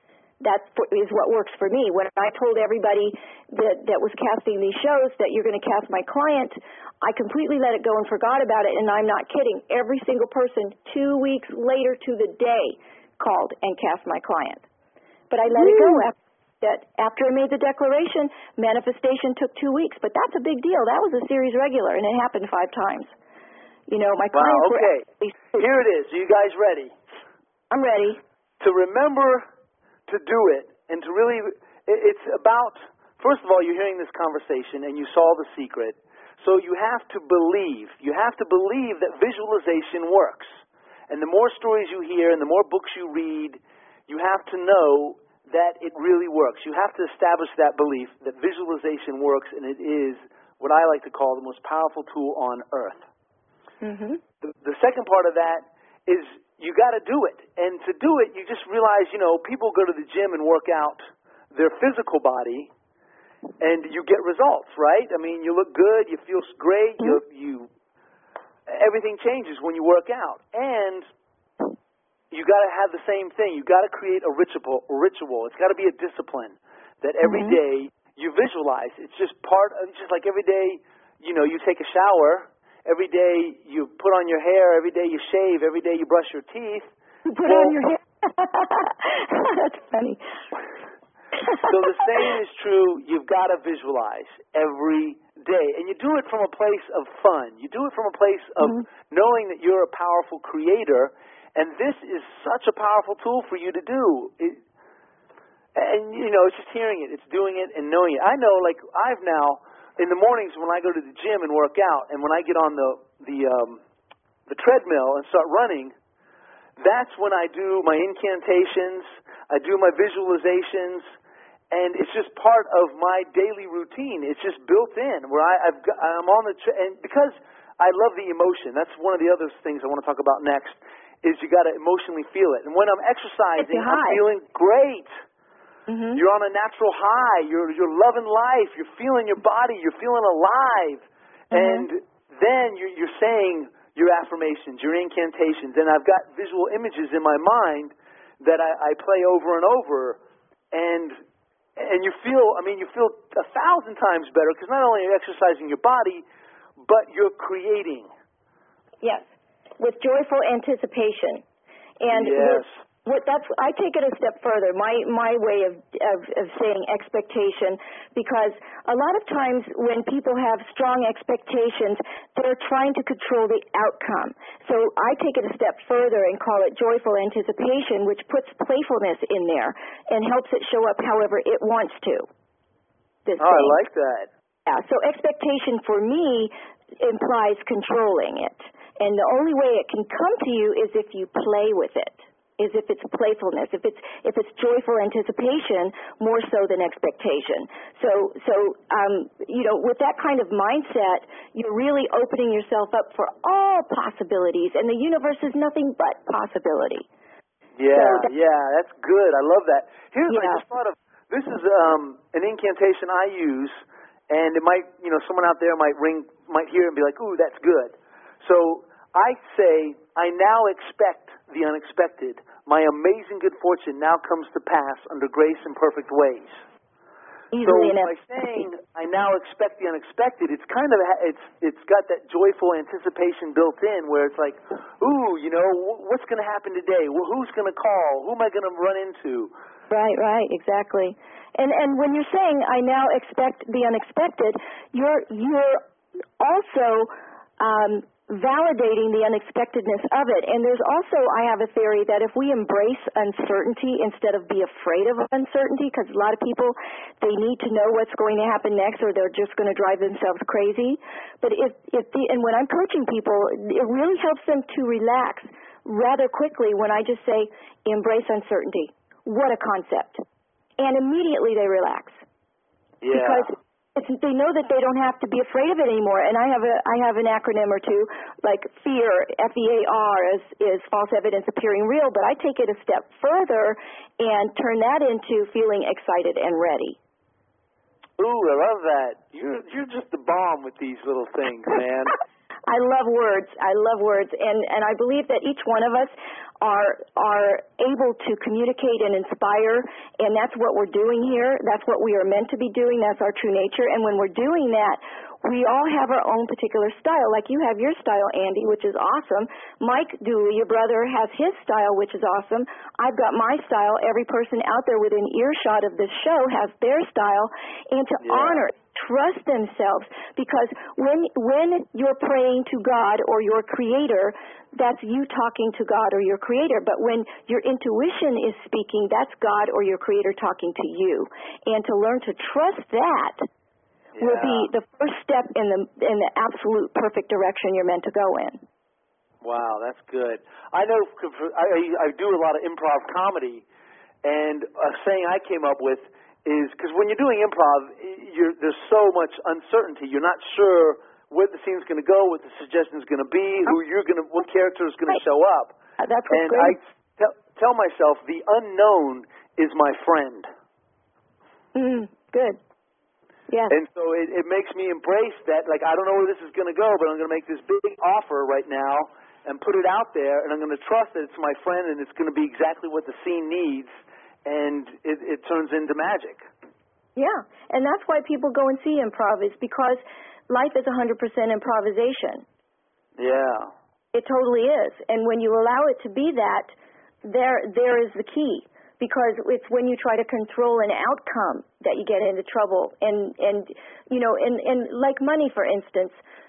S1: that is what works for me. When I told everybody that, that was casting these shows that you're going to cast my client, I completely let it go and forgot about it, and I'm not kidding. Every single person, two weeks later to the day, called and cast my client. But I let Woo. it go after that. After I made the declaration, manifestation took two weeks, but that's a big deal. That was a series regular, and it happened five times. You know, my clients
S2: wow, okay.
S1: were...
S2: Here it is. Are you guys ready?
S1: I'm ready.
S2: To remember to do it, and to really, it's about, first of all, you're hearing this conversation, and you saw the secret, so you have to believe. You have to believe that visualization works. And the more stories you hear and the more books you read, you have to know that it really works. You have to establish that belief that visualization works, and it is what I like to call the most powerful tool on earth.
S1: Mm-hmm.
S2: The, the second part of that is you got to do it. And to do it, you just realize, you know, people go to the gym and work out their physical body, and you get results, right? I mean, you look good, you feel great, mm-hmm. you, you, everything changes when you work out. And you got to have the same thing. You got to create a ritual. A ritual. It's got to be a discipline that every
S1: mm-hmm.
S2: day you visualize. It's just part of, it's just like every day, you know, you take a shower. Every day you put on your hair, every day you shave, every day you brush your teeth.
S1: You put
S2: well,
S1: on your hair. That's funny.
S2: So the same is true. You've got to visualize every day. And you do it from a place of fun. You do it from a place of mm-hmm. knowing that you're a powerful creator. And this is such a powerful tool for you to do. It, and, you know, it's just hearing it. It's doing it and knowing it. I know, like, I've now... in the mornings when I go to the gym and work out, and when I get on the the um, the treadmill and start running, that's when I do my incantations, I do my visualizations, and it's just part of my daily routine. It's just built in where I, I've got, I'm on the tre- and because I love the emotion. That's one of the other things I want to talk about next. Is you got to emotionally feel it, and when I'm exercising, I'm feeling great. Mm-hmm. You're on a natural high. You're you're loving life. You're feeling your body. You're feeling alive. Mm-hmm. And then you're, you're saying your affirmations, your incantations. And I've got visual images in my mind that I, I play over and over. And and you feel, I mean, you feel a thousand times better because not only are you exercising your body, but you're creating.
S1: Yes, with joyful anticipation. And
S2: yes.
S1: With, What that's I take it a step further. My my way of, of of saying expectation, because a lot of times when people have strong expectations, they're trying to control the outcome. So I take it a step further and call it joyful anticipation, which puts playfulness in there and helps it show up however it wants to. This
S2: oh,
S1: thing.
S2: I like that.
S1: Yeah. So expectation for me implies controlling it, and the only way it can come to you is if you play with it. Is if it's playfulness, if it's if it's joyful anticipation more so than expectation. So so um, you know, with that kind of mindset, you're really opening yourself up for all possibilities, and the universe is nothing but possibility.
S2: Yeah,
S1: so that,
S2: yeah, that's good. I love that. Here's
S1: yeah.
S2: I just thought of this is um, an incantation I use, and it might you know someone out there might ring might hear it and be like, ooh, that's good. So I say, I now expect the unexpected. My amazing good fortune now comes to pass under grace and perfect ways.
S1: Easily
S2: so
S1: enough.
S2: by saying I now expect the unexpected, it's kind of it's it's got that joyful anticipation built in, where it's like, ooh, you know, what's going to happen today? Well, who's going to call? Who am I going to run into?
S1: Right, right, exactly. And and when you're saying I now expect the unexpected, you're you're also um, validating the unexpectedness of it. And there's also, I have a theory that if we embrace uncertainty instead of be afraid of uncertainty, because a lot of people, they need to know what's going to happen next or they're just going to drive themselves crazy. But if, if the, and when I'm coaching people, it really helps them to relax rather quickly when I just say, embrace uncertainty. What a concept. And immediately they relax.
S2: Yeah.
S1: Because It's, they know that they don't have to be afraid of it anymore. And I have a I have an acronym or two, like FEAR, F E A R, is, is false evidence appearing real, but I take it a step further and turn that into feeling excited and ready.
S2: Ooh, I love that. You're, you're just the bomb with these little things, man.
S1: I love words. I love words, and and I believe that each one of us are are able to communicate and inspire, and that's what we're doing here. That's what we are meant to be doing. That's our true nature. And when we're doing that, we all have our own particular style. Like you have your style, Andy, which is awesome. Mike Dooley, your brother, has his style, which is awesome. I've got my style. Every person out there within earshot of this show has their style. And to
S2: Yeah.
S1: honor, trust themselves, because when when you're praying to God or your Creator, that's you talking to God or your Creator. But when your intuition is speaking, that's God or your Creator talking to you. And to learn to trust that
S2: Yeah.
S1: will be the first step in the in the absolute perfect direction you're meant to go in.
S2: Wow, that's good. I know I, I do a lot of improv comedy, and a saying I came up with is, because when you're doing improv, you're, there's so much uncertainty. You're not sure where the scene's going to go, what the suggestion's going to be, who you're going to, what character is going to show up.
S1: Uh, That's what's
S2: And
S1: great.
S2: I tell, tell myself the unknown is my friend.
S1: Mm, good. Yeah.
S2: And so it, it makes me embrace that, like, I don't know where this is going to go, but I'm going to make this big offer right now and put it out there, and I'm going to trust that it's my friend and it's going to be exactly what the scene needs, and it, it turns into magic.
S1: Yeah, and that's why people go and see improv, is because life is one hundred percent improvisation.
S2: Yeah.
S1: It totally is. And when you allow it to be that, there there is the key. Because it's when you try to control an outcome that you get into trouble. And, and you know, and, and like money, for instance,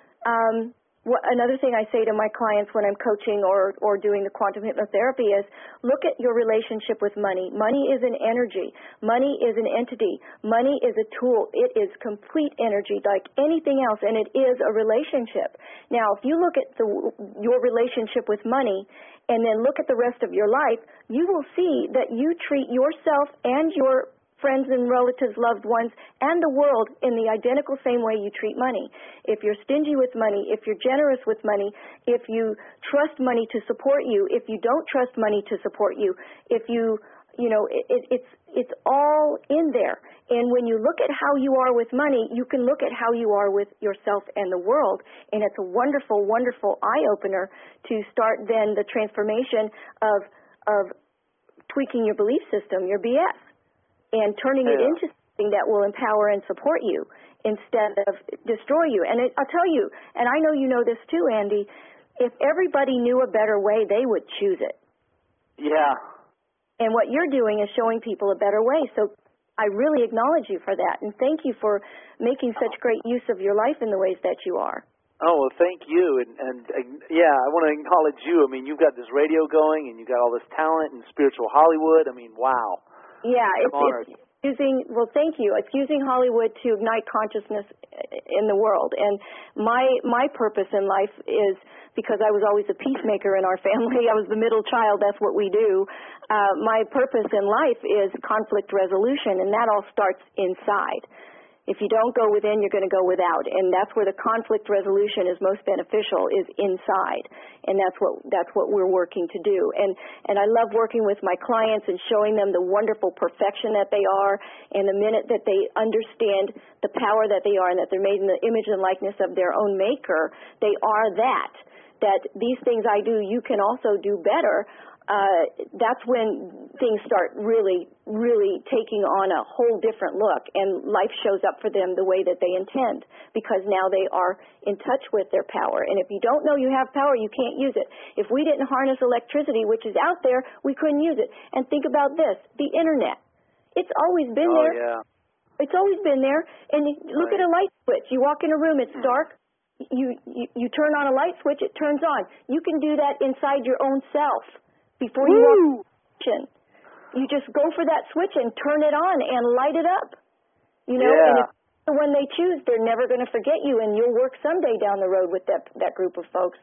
S1: um, what, another thing I say to my clients when I'm coaching or, or doing the quantum hypnotherapy is, look at your relationship with money. Money is an energy. Money is an entity. Money is a tool. It is complete energy like anything else, and it is a relationship. Now, if you look at the, your relationship with money and then look at the rest of your life, you will see that you treat yourself and your friends and relatives, loved ones, and the world in the identical same way you treat money. If you're stingy with money, if you're generous with money, if you trust money to support you, if you don't trust money to support you, if you, you know, it, it, it's it's all in there. And when you look at how you are with money, you can look at how you are with yourself and the world, and it's a wonderful, wonderful eye-opener to start then the transformation of of tweaking your belief system, your B S, and turning it
S2: Yeah.
S1: into something that will empower and support you instead of destroy you. And it, I'll tell you, and I know you know this too, Andy, if everybody knew a better way, they would choose it.
S2: Yeah.
S1: And what you're doing is showing people a better way. So I really acknowledge you for that. And thank you for making such great use of your life in the ways that you are.
S2: Oh, well, thank you. And, and, and yeah, I want to acknowledge you. I mean, you've got this radio going, and you've got all this talent in spiritual Hollywood. I mean, wow.
S1: Yeah,
S2: I'm
S1: it's,
S2: honored.
S1: it's using, well, thank you. It's using Hollywood to ignite consciousness in the world. And my my purpose in life is, because I was always a peacemaker in our family, I was the middle child, that's what we do. Uh, my purpose in life is conflict resolution, and that all starts inside. If you don't go within, you're going to go without, and that's where the conflict resolution is most beneficial, is inside, and that's what that's what we're working to do. And and I love working with my clients and showing them the wonderful perfection that they are, and the minute that they understand the power that they are and that they're made in the image and likeness of their own maker, they are that. That these things I do, you can also do better. Uh, that's when things start really, really taking on a whole different look, and life shows up for them the way that they intend, because now they are in touch with their power. And if you don't know you have power, you can't use it. If we didn't harness electricity, which is out there, we couldn't use it. And think about this, the Internet. It's always been
S2: Oh,
S1: there.
S2: yeah.
S1: It's always been there. And you look
S2: Right.
S1: at a light switch. You walk in a room, it's dark. You, you, you turn on a light switch, it turns on. You can do that inside your own self. Before you walk in the kitchen, you just go for that switch and turn it on and light it up. You know,
S2: Yeah.
S1: and if when they choose, they're never going to forget you, and you'll work someday down the road with that that group of folks.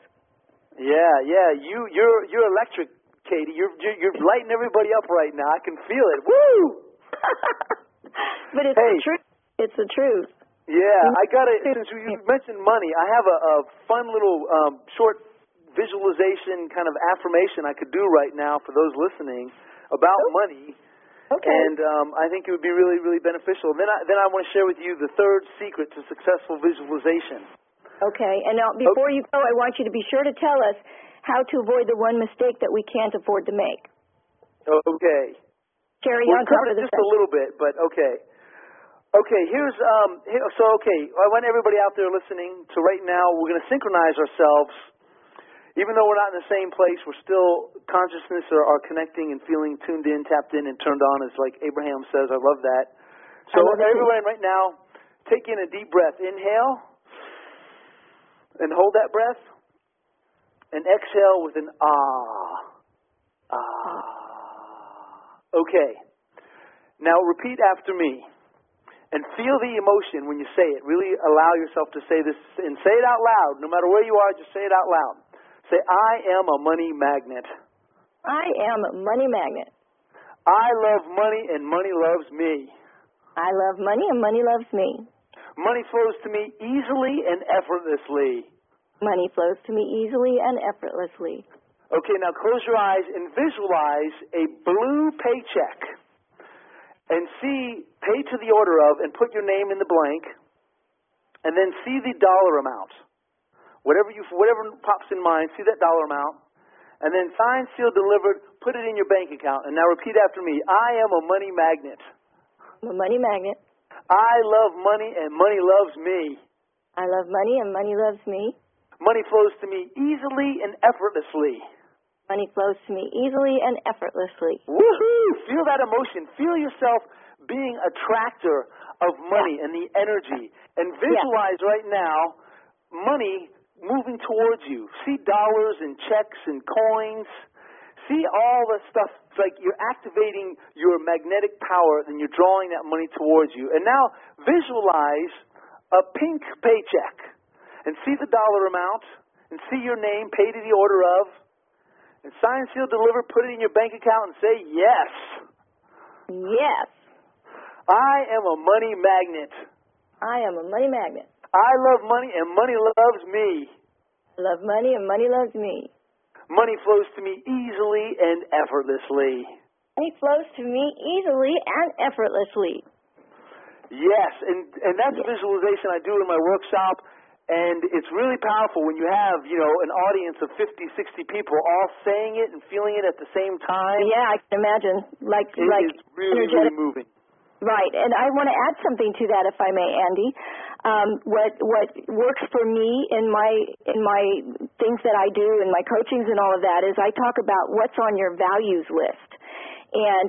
S2: Yeah, yeah. You, you're, you're electric, Katie. You're, you're, you're lighting everybody up right now. I can feel it. Woo!
S1: But it's
S2: Hey.
S1: the truth. It's the truth.
S2: Yeah, I got it. Since you mentioned money, I have a, a fun little um, short visualization kind of affirmation I could do right now for those listening about
S1: Oh.
S2: money.
S1: Okay.
S2: And um, I think it would be really, really beneficial. Then I, then I want to share with you the third secret to successful visualization.
S1: Okay. And now, before
S2: okay.
S1: you go, I want you to be sure to tell us how to avoid the one mistake that we can't afford to make.
S2: Okay.
S1: Carry
S2: We'll
S1: on.
S2: cover
S1: Cover
S2: just a little bit, but okay. Okay, here's, um, here, so okay, I want everybody out there listening to right now, we're going to synchronize ourselves. Even though we're not in the same place, we're still, consciousness are, are connecting and feeling tuned in, tapped in, and turned on, as like Abraham says. I love that. So
S1: love
S2: everyone right now, take in a deep breath. Inhale, and hold that breath, and exhale with an ah. Ah. Okay. Now repeat after me. And feel the emotion when you say it. Really allow yourself to say this, and say it out loud. No matter where you are, just say it out loud. Say, I am a money magnet.
S1: I am a money magnet.
S2: I love money and money loves me.
S1: I love money and money loves me.
S2: Money flows to me easily and effortlessly.
S1: Money flows to me easily and effortlessly.
S2: Okay, now close your eyes and visualize a blue paycheck. And see, pay to the order of, and put your name in the blank, and then see the dollar amount. Whatever you, whatever pops in mind, see that dollar amount, and then signed, sealed, delivered, put it in your bank account. And now repeat after me. I am a money magnet.
S1: I'm a money magnet.
S2: I love money and money loves me.
S1: I love money and money loves me.
S2: Money flows to me easily and effortlessly.
S1: Money flows to me easily and effortlessly.
S2: Woohoo! Feel that emotion. Feel yourself being a tractor of money
S1: yeah.
S2: and the energy. And visualize yeah. right now money moving towards you. See dollars and checks and coins. See all the stuff. It's like you're activating your magnetic power and you're drawing that money towards you. And now visualize a pink paycheck. And see the dollar amount. And see your name, pay to the order of. And sign, seal, deliver, put it in your bank account and say yes.
S1: Yes.
S2: I am a money magnet.
S1: I am a money magnet.
S2: I love money and money loves me.
S1: I love money and money loves me.
S2: Money flows to me easily and effortlessly.
S1: Money flows to me easily and effortlessly.
S2: Yes, and, and that's
S1: yes.
S2: a visualization I do in my workshop. And it's really powerful when you have, you know, an audience of fifty, sixty people all saying it and feeling it at the same time.
S1: Yeah, I can imagine. Like,
S2: it
S1: like
S2: is really,
S1: energetic.
S2: really moving.
S1: Right, and I want to add something to that, if I may, Andy. Um, what what works for me in my in my things that I do and my coachings and all of that is I talk about what's on your values list, and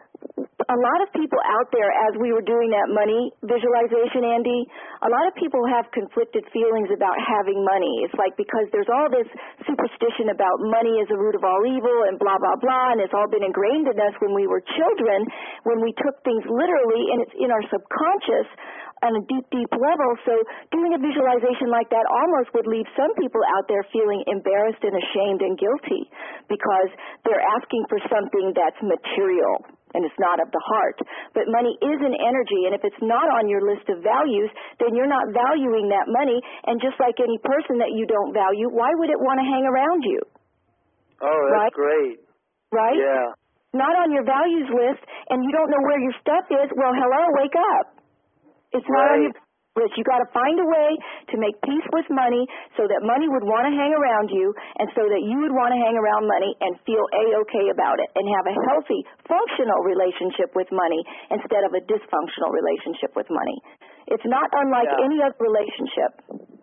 S1: a lot of people out there, as we were doing that money visualization, Andy, a lot of people have conflicted feelings about having money. It's like because there's all this superstition about money is the root of all evil and blah, blah, blah, and it's all been ingrained in us when we were children, when we took things literally, and it's in our subconscious on a deep, deep level. So doing a visualization like that almost would leave some people out there feeling embarrassed and ashamed and guilty because they're asking for something that's material. And it's not of the heart. But money is an energy, and if it's not on your list of values, then you're not valuing that money. And just like any person that you don't value, why would it want to hang around you?
S2: Oh, that's
S1: right?
S2: great.
S1: Right?
S2: Yeah.
S1: Not on your values list, and you don't know where your stuff is, well, hello, wake up. It's
S2: right.
S1: not on your list. You got to find a way to make peace with money so that money would want to hang around you and so that you would want to hang around money and feel A-okay about it and have a healthy, functional relationship with money instead of a dysfunctional relationship with money. It's not unlike
S2: yeah.
S1: any other relationship.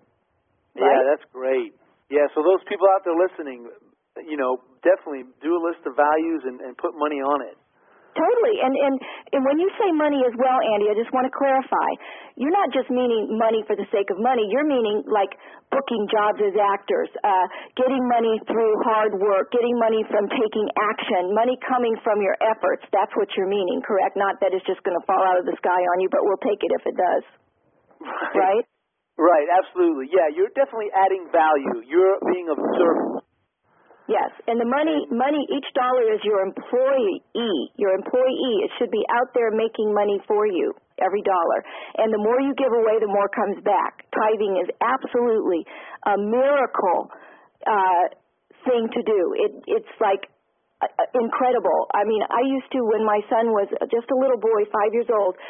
S1: Right?
S2: Yeah, that's great. Yeah, so those people out there listening, you know, definitely do a list of values and, and put money on it.
S1: Totally. And, and and when you say money as well, Andy, I just want to clarify. You're not just meaning money for the sake of money. You're meaning like booking jobs as actors, uh, getting money through hard work, getting money from taking action, money coming from your efforts. That's what you're meaning, correct? Not that it's just going to fall out of the sky on you, but we'll take it if it does.
S2: Right.
S1: Right?
S2: Right, absolutely. Yeah, you're definitely adding value. You're being of service.
S1: Yes, and the money, money, each dollar is your employee, your employee. It should be out there making money for you, every dollar. And the more you give away, the more comes back. Tithing is absolutely a miracle uh, thing to do. It, it's like uh, incredible. I mean, I used to, when my son was just a little boy, five years old,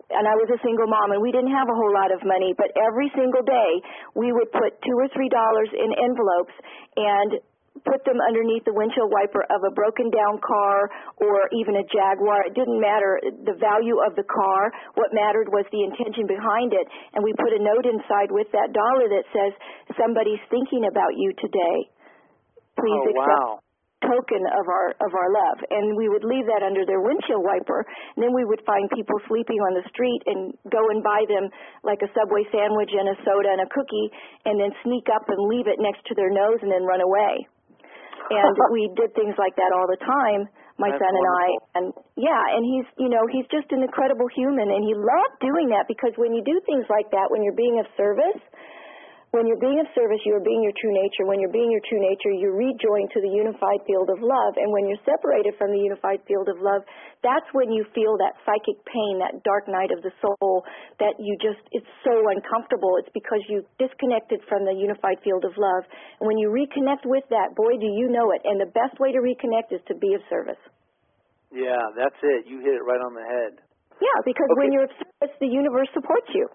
S1: and I was a single mom, and we didn't have a whole lot of money, but every single day we would put two or three dollars in envelopes and put them underneath the windshield wiper of a broken down car or even a Jaguar. It didn't matter the value of the car. What mattered was the intention behind it. And we put a note inside with that dollar that says, somebody's thinking about you today. Please
S2: oh,
S1: accept
S2: wow.
S1: a token of our of our love. And we would leave that under their windshield wiper. And then we would find people sleeping on the street and go and buy them like a Subway sandwich and a soda and a cookie and then sneak up and leave it next to their nose and then run away. And we did things like that all the time, my
S2: That's
S1: son and
S2: wonderful.
S1: I. And yeah, and he's, you know, he's just an incredible human, and he loved doing that because when you do things like that, when you're being of service, when you're being of service, you are being your true nature. When you're being your true nature, you rejoin to the unified field of love. And when you're separated from the unified field of love, that's when you feel that psychic pain, that dark night of the soul, that you just, it's so uncomfortable. It's because you disconnected from the unified field of love. And when you reconnect with that, boy, do you know it. And the best way to reconnect is to be of service.
S2: Yeah, that's it. You hit it right on the head.
S1: Yeah, because
S2: Okay.
S1: when you're of service, the universe supports you.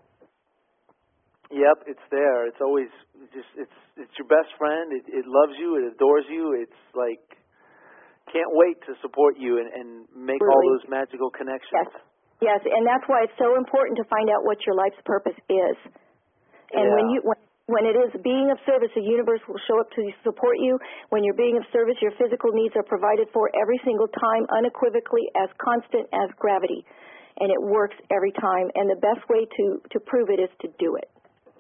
S2: Yep, it's there. It's always just it's it's your best friend. It, it loves you. It adores you. It's like can't wait to support you and, and make
S1: Really?
S2: all those magical connections.
S1: Yes, yes, and that's why it's so important to find out what your life's purpose is. And
S2: Yeah.
S1: when you when, when it is being of service, the universe will show up to support you. When you're being of service, your physical needs are provided for every single time, unequivocally, as constant as gravity, and it works every time. And the best way to to prove it is to do it.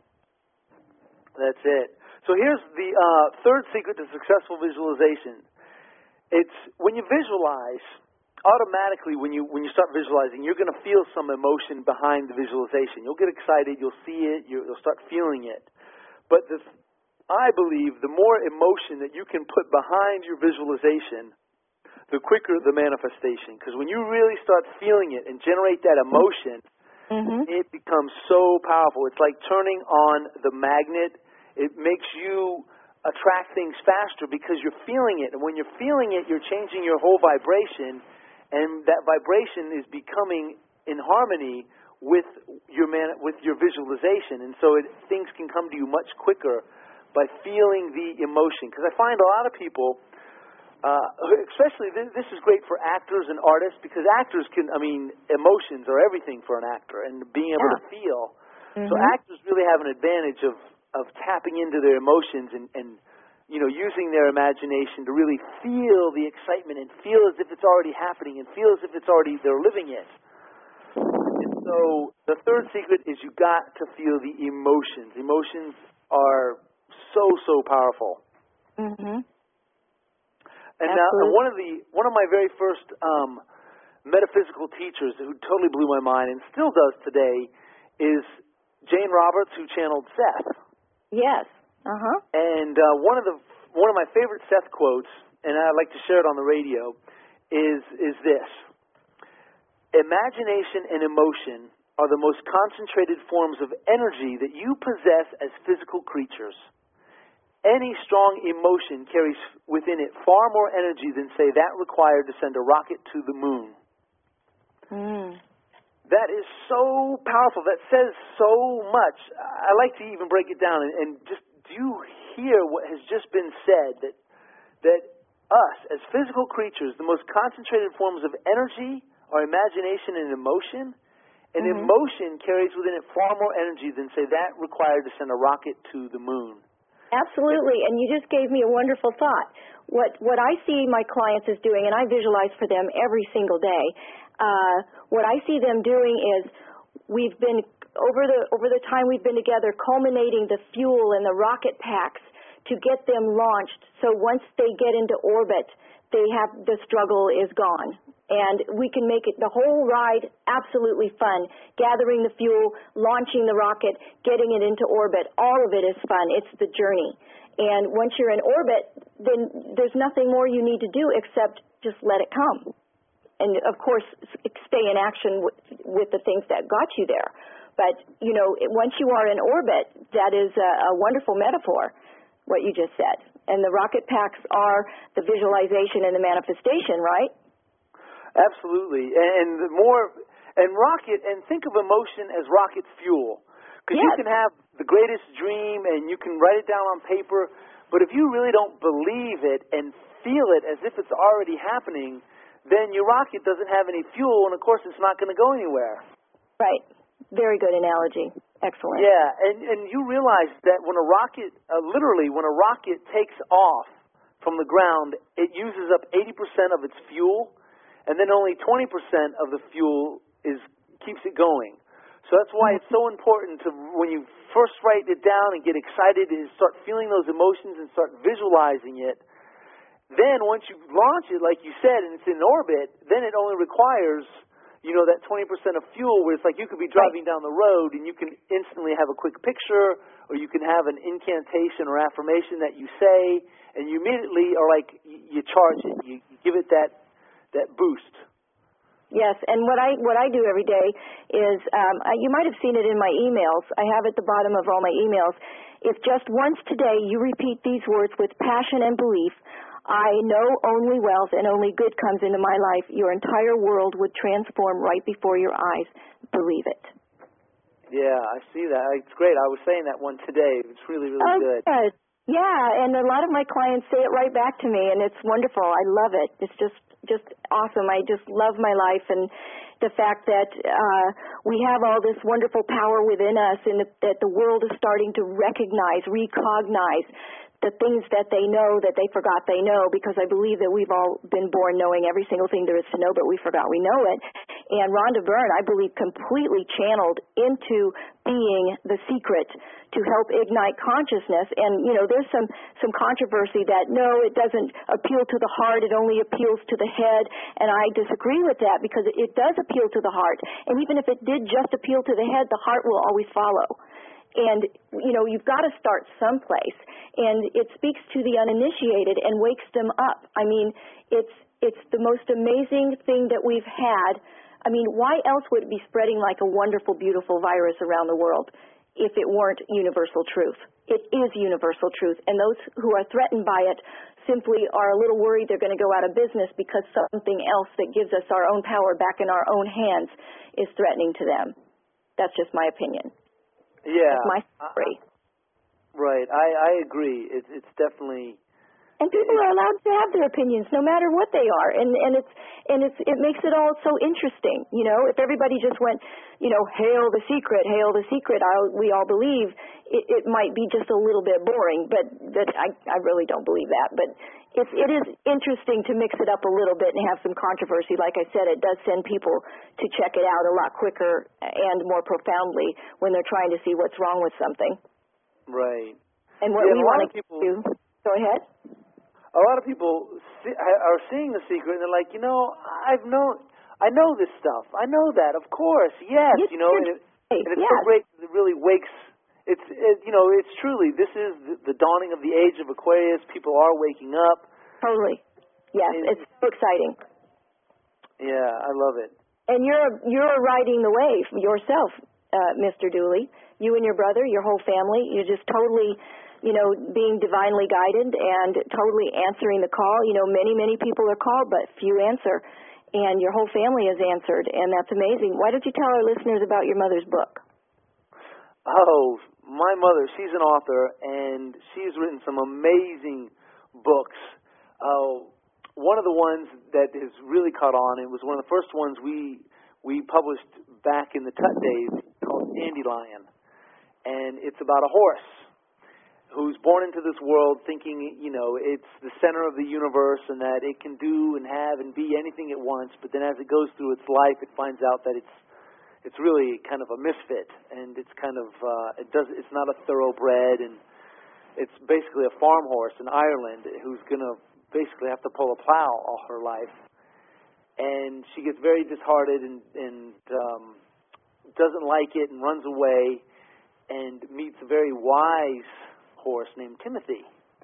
S2: That's it. So here's the uh, third secret to successful visualization. It's when you visualize, automatically when you when you start visualizing, you're going to feel some emotion behind the visualization. You'll get excited. You'll see it. You'll start feeling it. But the, I believe the more emotion that you can put behind your visualization, the quicker the manifestation. Because when you really start feeling it and generate that emotion,
S1: Mm-hmm.
S2: it becomes so powerful. It's like turning on the magnet. It makes you attract things faster because you're feeling it. And when you're feeling it, you're changing your whole vibration, and that vibration is becoming in harmony with your man, with your visualization. And so it, things can come to you much quicker by feeling the emotion. Because I find a lot of people, uh, especially this, this is great for actors and artists, because actors can, I mean, emotions are everything for an actor, and being able
S1: Yeah.
S2: to feel.
S1: Mm-hmm.
S2: So actors really have an advantage of of tapping into their emotions and, and, you know, using their imagination to really feel the excitement and feel as if it's already happening and feel as if it's already, they're living it. And so the third secret is you got to feel the emotions. Emotions are so, so powerful.
S1: Mm-hmm.
S2: And now, and one of the, one of my very first um, metaphysical teachers who totally blew my mind and still does today is Jane Roberts, who channeled Seth.
S1: Yes. Uh-huh.
S2: And uh, one of the one of my favorite Seth quotes, and I'd like to share it on the radio, is is this: imagination and emotion are the most concentrated forms of energy that you possess as physical creatures. Any strong emotion carries within it far more energy than, say, that required to send a rocket to the moon.
S1: Mm.
S2: That is so powerful. That says so much. I like to even break it down and, and just, do you hear what has just been said? That that us, as physical creatures, the most concentrated forms of energy are imagination and emotion. And
S1: Mm-hmm.
S2: emotion carries within it far more energy than, say, that required to send a rocket to the moon.
S1: Absolutely, and you just gave me a wonderful thought. What what I see my clients is doing, and I visualize for them every single day, uh, what I see them doing is we've been, over the over the time we've been together, culminating the fuel and the rocket packs to get them launched, so once they get into orbit, they have, the struggle is gone. And we can make it, the whole ride, absolutely fun. Gathering the fuel, launching the rocket, getting it into orbit, all of it is fun. It's the journey. And once you're in orbit, then there's nothing more you need to do except just let it come. And, of course, stay in action with, with the things that got you there. But, you know, once you are in orbit, that is a, a wonderful metaphor, what you just said. And the rocket packs are the visualization and the manifestation, right?
S2: Absolutely, and the more, And rocket, and think of emotion as rocket fuel. Because
S1: yes.
S2: you can have the greatest dream and you can write it down on paper, but if you really don't believe it and feel it as if it's already happening, then your rocket doesn't have any fuel, and of course it's not going to go anywhere.
S1: Right. Very good analogy. Excellent.
S2: Yeah, and, and you realize that when a rocket, uh, literally, when a rocket takes off from the ground, it uses up eighty percent of its fuel, and then only twenty percent of the fuel is keeps it going. So that's why it's so important to, when you first write it down and get excited and start feeling those emotions and start visualizing it, then once you launch it, like you said, and it's in orbit, then it only requires, you know, that twenty percent of fuel, where it's like you could be driving down the road and you can instantly have a quick picture, or you can have an incantation or affirmation that you say, and you immediately are like, you charge it, you, you give it that that boost.
S1: Yes, and what I what I do every day is, um, I, you might have seen it in my emails. I have at the bottom of all my emails, if just once today you repeat these words with passion and belief, I know only wealth and only good comes into my life, your entire world would transform right before your eyes. Believe it.
S2: Yeah, I see that. It's great. I was saying that one today. It's really, really
S1: oh,
S2: good.
S1: good. Yeah, and a lot of my clients say it right back to me, and it's wonderful. I love it. It's just just awesome. I just love my life, and the fact that uh, we have all this wonderful power within us, and that the world is starting to recognize, recognize the things that they know that they forgot they know, because I believe that we've all been born knowing every single thing there is to know, but we forgot we know it. And Rhonda Byrne, I believe, completely channeled into being the secret to help ignite consciousness. And, you know, there's some, some controversy that, no, it doesn't appeal to the heart, it only appeals to the head. And I disagree with that, because it does appeal to the heart. And even if it did just appeal to the head, the heart will always follow. And, you know, you've got to start someplace. And it speaks to the uninitiated and wakes them up. I mean, it's it's the most amazing thing that we've had. I mean, why else would it be spreading like a wonderful, beautiful virus around the world if it weren't universal truth? It is universal truth. And those who are threatened by it simply are a little worried they're going to go out of business because something else that gives us our own power back in our own hands is threatening to them. That's just my opinion.
S2: Yeah.
S1: That's my story.
S2: Uh, right. I, I agree. It, it's definitely.
S1: And people are allowed to have their opinions, no matter what they are, and and it's and it's it makes it all so interesting. You know, if everybody just went, you know, hail the secret, hail the secret, I, we all believe, it, it might be just a little bit boring. But that I I really don't believe that. But it's it is interesting to mix it up a little bit and have some controversy. Like I said, it does send people to check it out a lot quicker and more profoundly when they're trying to see what's wrong with something.
S2: Right.
S1: And what
S2: yeah,
S1: we want to
S2: people,
S1: do. Go ahead.
S2: A lot of people see, are seeing the secret, and they're like, you know, I've known, I know this stuff. I know that, of course, yes,
S1: yes
S2: you know, and, it, and it's
S1: yes.
S2: so great because it really wakes. It's, it, you know, it's truly, this is the, the dawning of the age of Aquarius. People are waking up.
S1: Totally. Yes,
S2: and,
S1: it's so exciting.
S2: Yeah, I love it.
S1: And you're you're riding the wave yourself, uh, Mister Dooley. You and your brother, your whole family, you're just totally, you know, being divinely guided and totally answering the call. You know, many, many people are called, but few answer. And your whole family is answered, and that's amazing. Why don't you tell our listeners about your mother's book?
S2: Oh, my mother, she's an author, and she's written some amazing books. Uh, one of the ones that has really caught on, it was one of the first ones we we published back in the Tut days, called Dandelion. And it's about a horse who's born into this world thinking, you know, it's the center of the universe and that it can do and have and be anything it wants. But then as it goes through its life, it finds out that it's it's really kind of a misfit, and it's kind of uh, it does it's not a thoroughbred, and it's basically a farm horse in Ireland who's going to basically have to pull a plow all her life. And she gets very disheartened and, and um, doesn't like it and runs away, and meets a very wise horse named Timothy.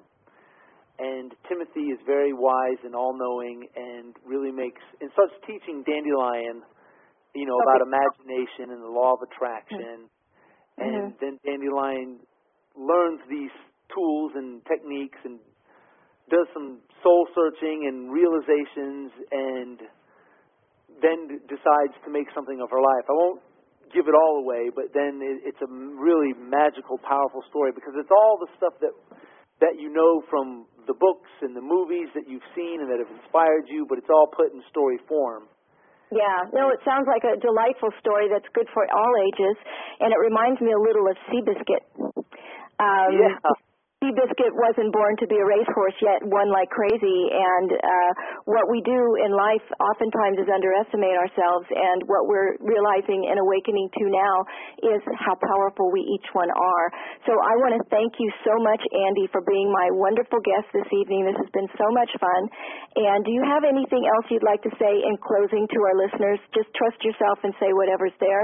S2: And Timothy is very wise and all-knowing and really makes, and starts teaching Dandelion, you know, about imagination and the law of attraction. Mm-hmm. And then Dandelion learns these tools and techniques and does some soul-searching and realizations, and then friend decides to make something of her life. I won't give it all away, but then it, it's a really magical, powerful story because it's all the stuff that that you know from the books and the movies that you've seen and that have inspired you, but it's all put in story form.
S1: Yeah, no, it sounds like a delightful story that's good for all ages, and it reminds me a little of Seabiscuit. Um,
S2: yeah.
S1: Seabiscuit wasn't born to be a racehorse, yet won like crazy, and uh, what we do in life oftentimes is underestimate ourselves, and what we're realizing and awakening to now is how powerful we each one are. So I want to thank you so much, Andy, for being my wonderful guest this evening. This has been so much fun. And do you have anything else you'd like to say in closing to our listeners? Just trust yourself and say whatever's there.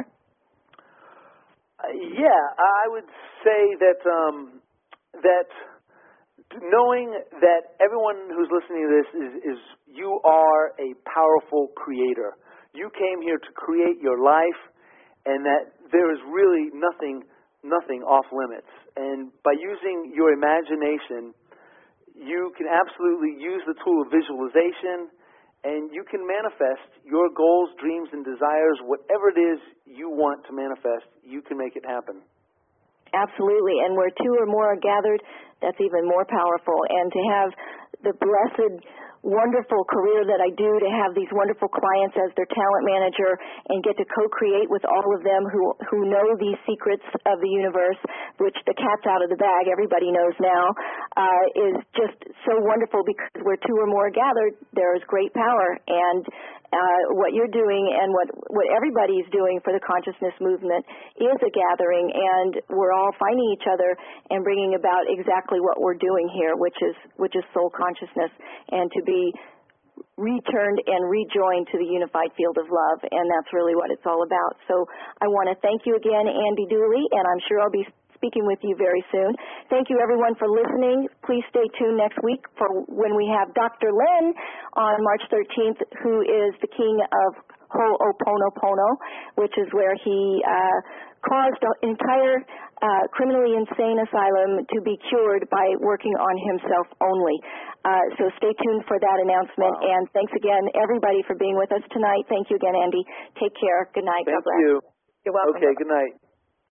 S2: Uh, yeah, I would say that um, that knowing that everyone who's listening to this is, is you are a powerful creator. You came here to create your life, and that there is really nothing, nothing off limits. And by using your imagination, you can absolutely use the tool of visualization, and you can manifest your goals, dreams, and desires. Whatever it is you want to manifest, you can make it happen.
S1: Absolutely, and where two or more are gathered, that's even more powerful. And to have the blessed, wonderful career that I do, to have these wonderful clients as their talent manager and get to co-create with all of them who, who know these secrets of the universe, which the cat's out of the bag, everybody knows now, uh, is just so wonderful because where two or more are gathered, there is great power. And Uh, what you're doing and what, what everybody is doing for the consciousness movement is a gathering, and we're all finding each other and bringing about exactly what we're doing here, which is which is soul consciousness, and to be returned and rejoined to the unified field of love, and that's really what it's all about. So I want to thank you again, Andy Dooley, and I'm sure I'll be speaking with you very soon. Thank you, everyone, for listening. Please stay tuned next week for when we have Doctor Lynn on March thirteenth, who is the king of Ho'oponopono, which is where he uh, caused an entire uh, criminally insane asylum to be cured by working on himself only. Uh, so stay tuned for that announcement.
S2: Wow.
S1: And thanks again, everybody, for being with us tonight. Thank you again, Andy. Take care. Good night.
S2: Thank
S1: God bless.
S2: you.
S1: You're welcome.
S2: Okay, good night.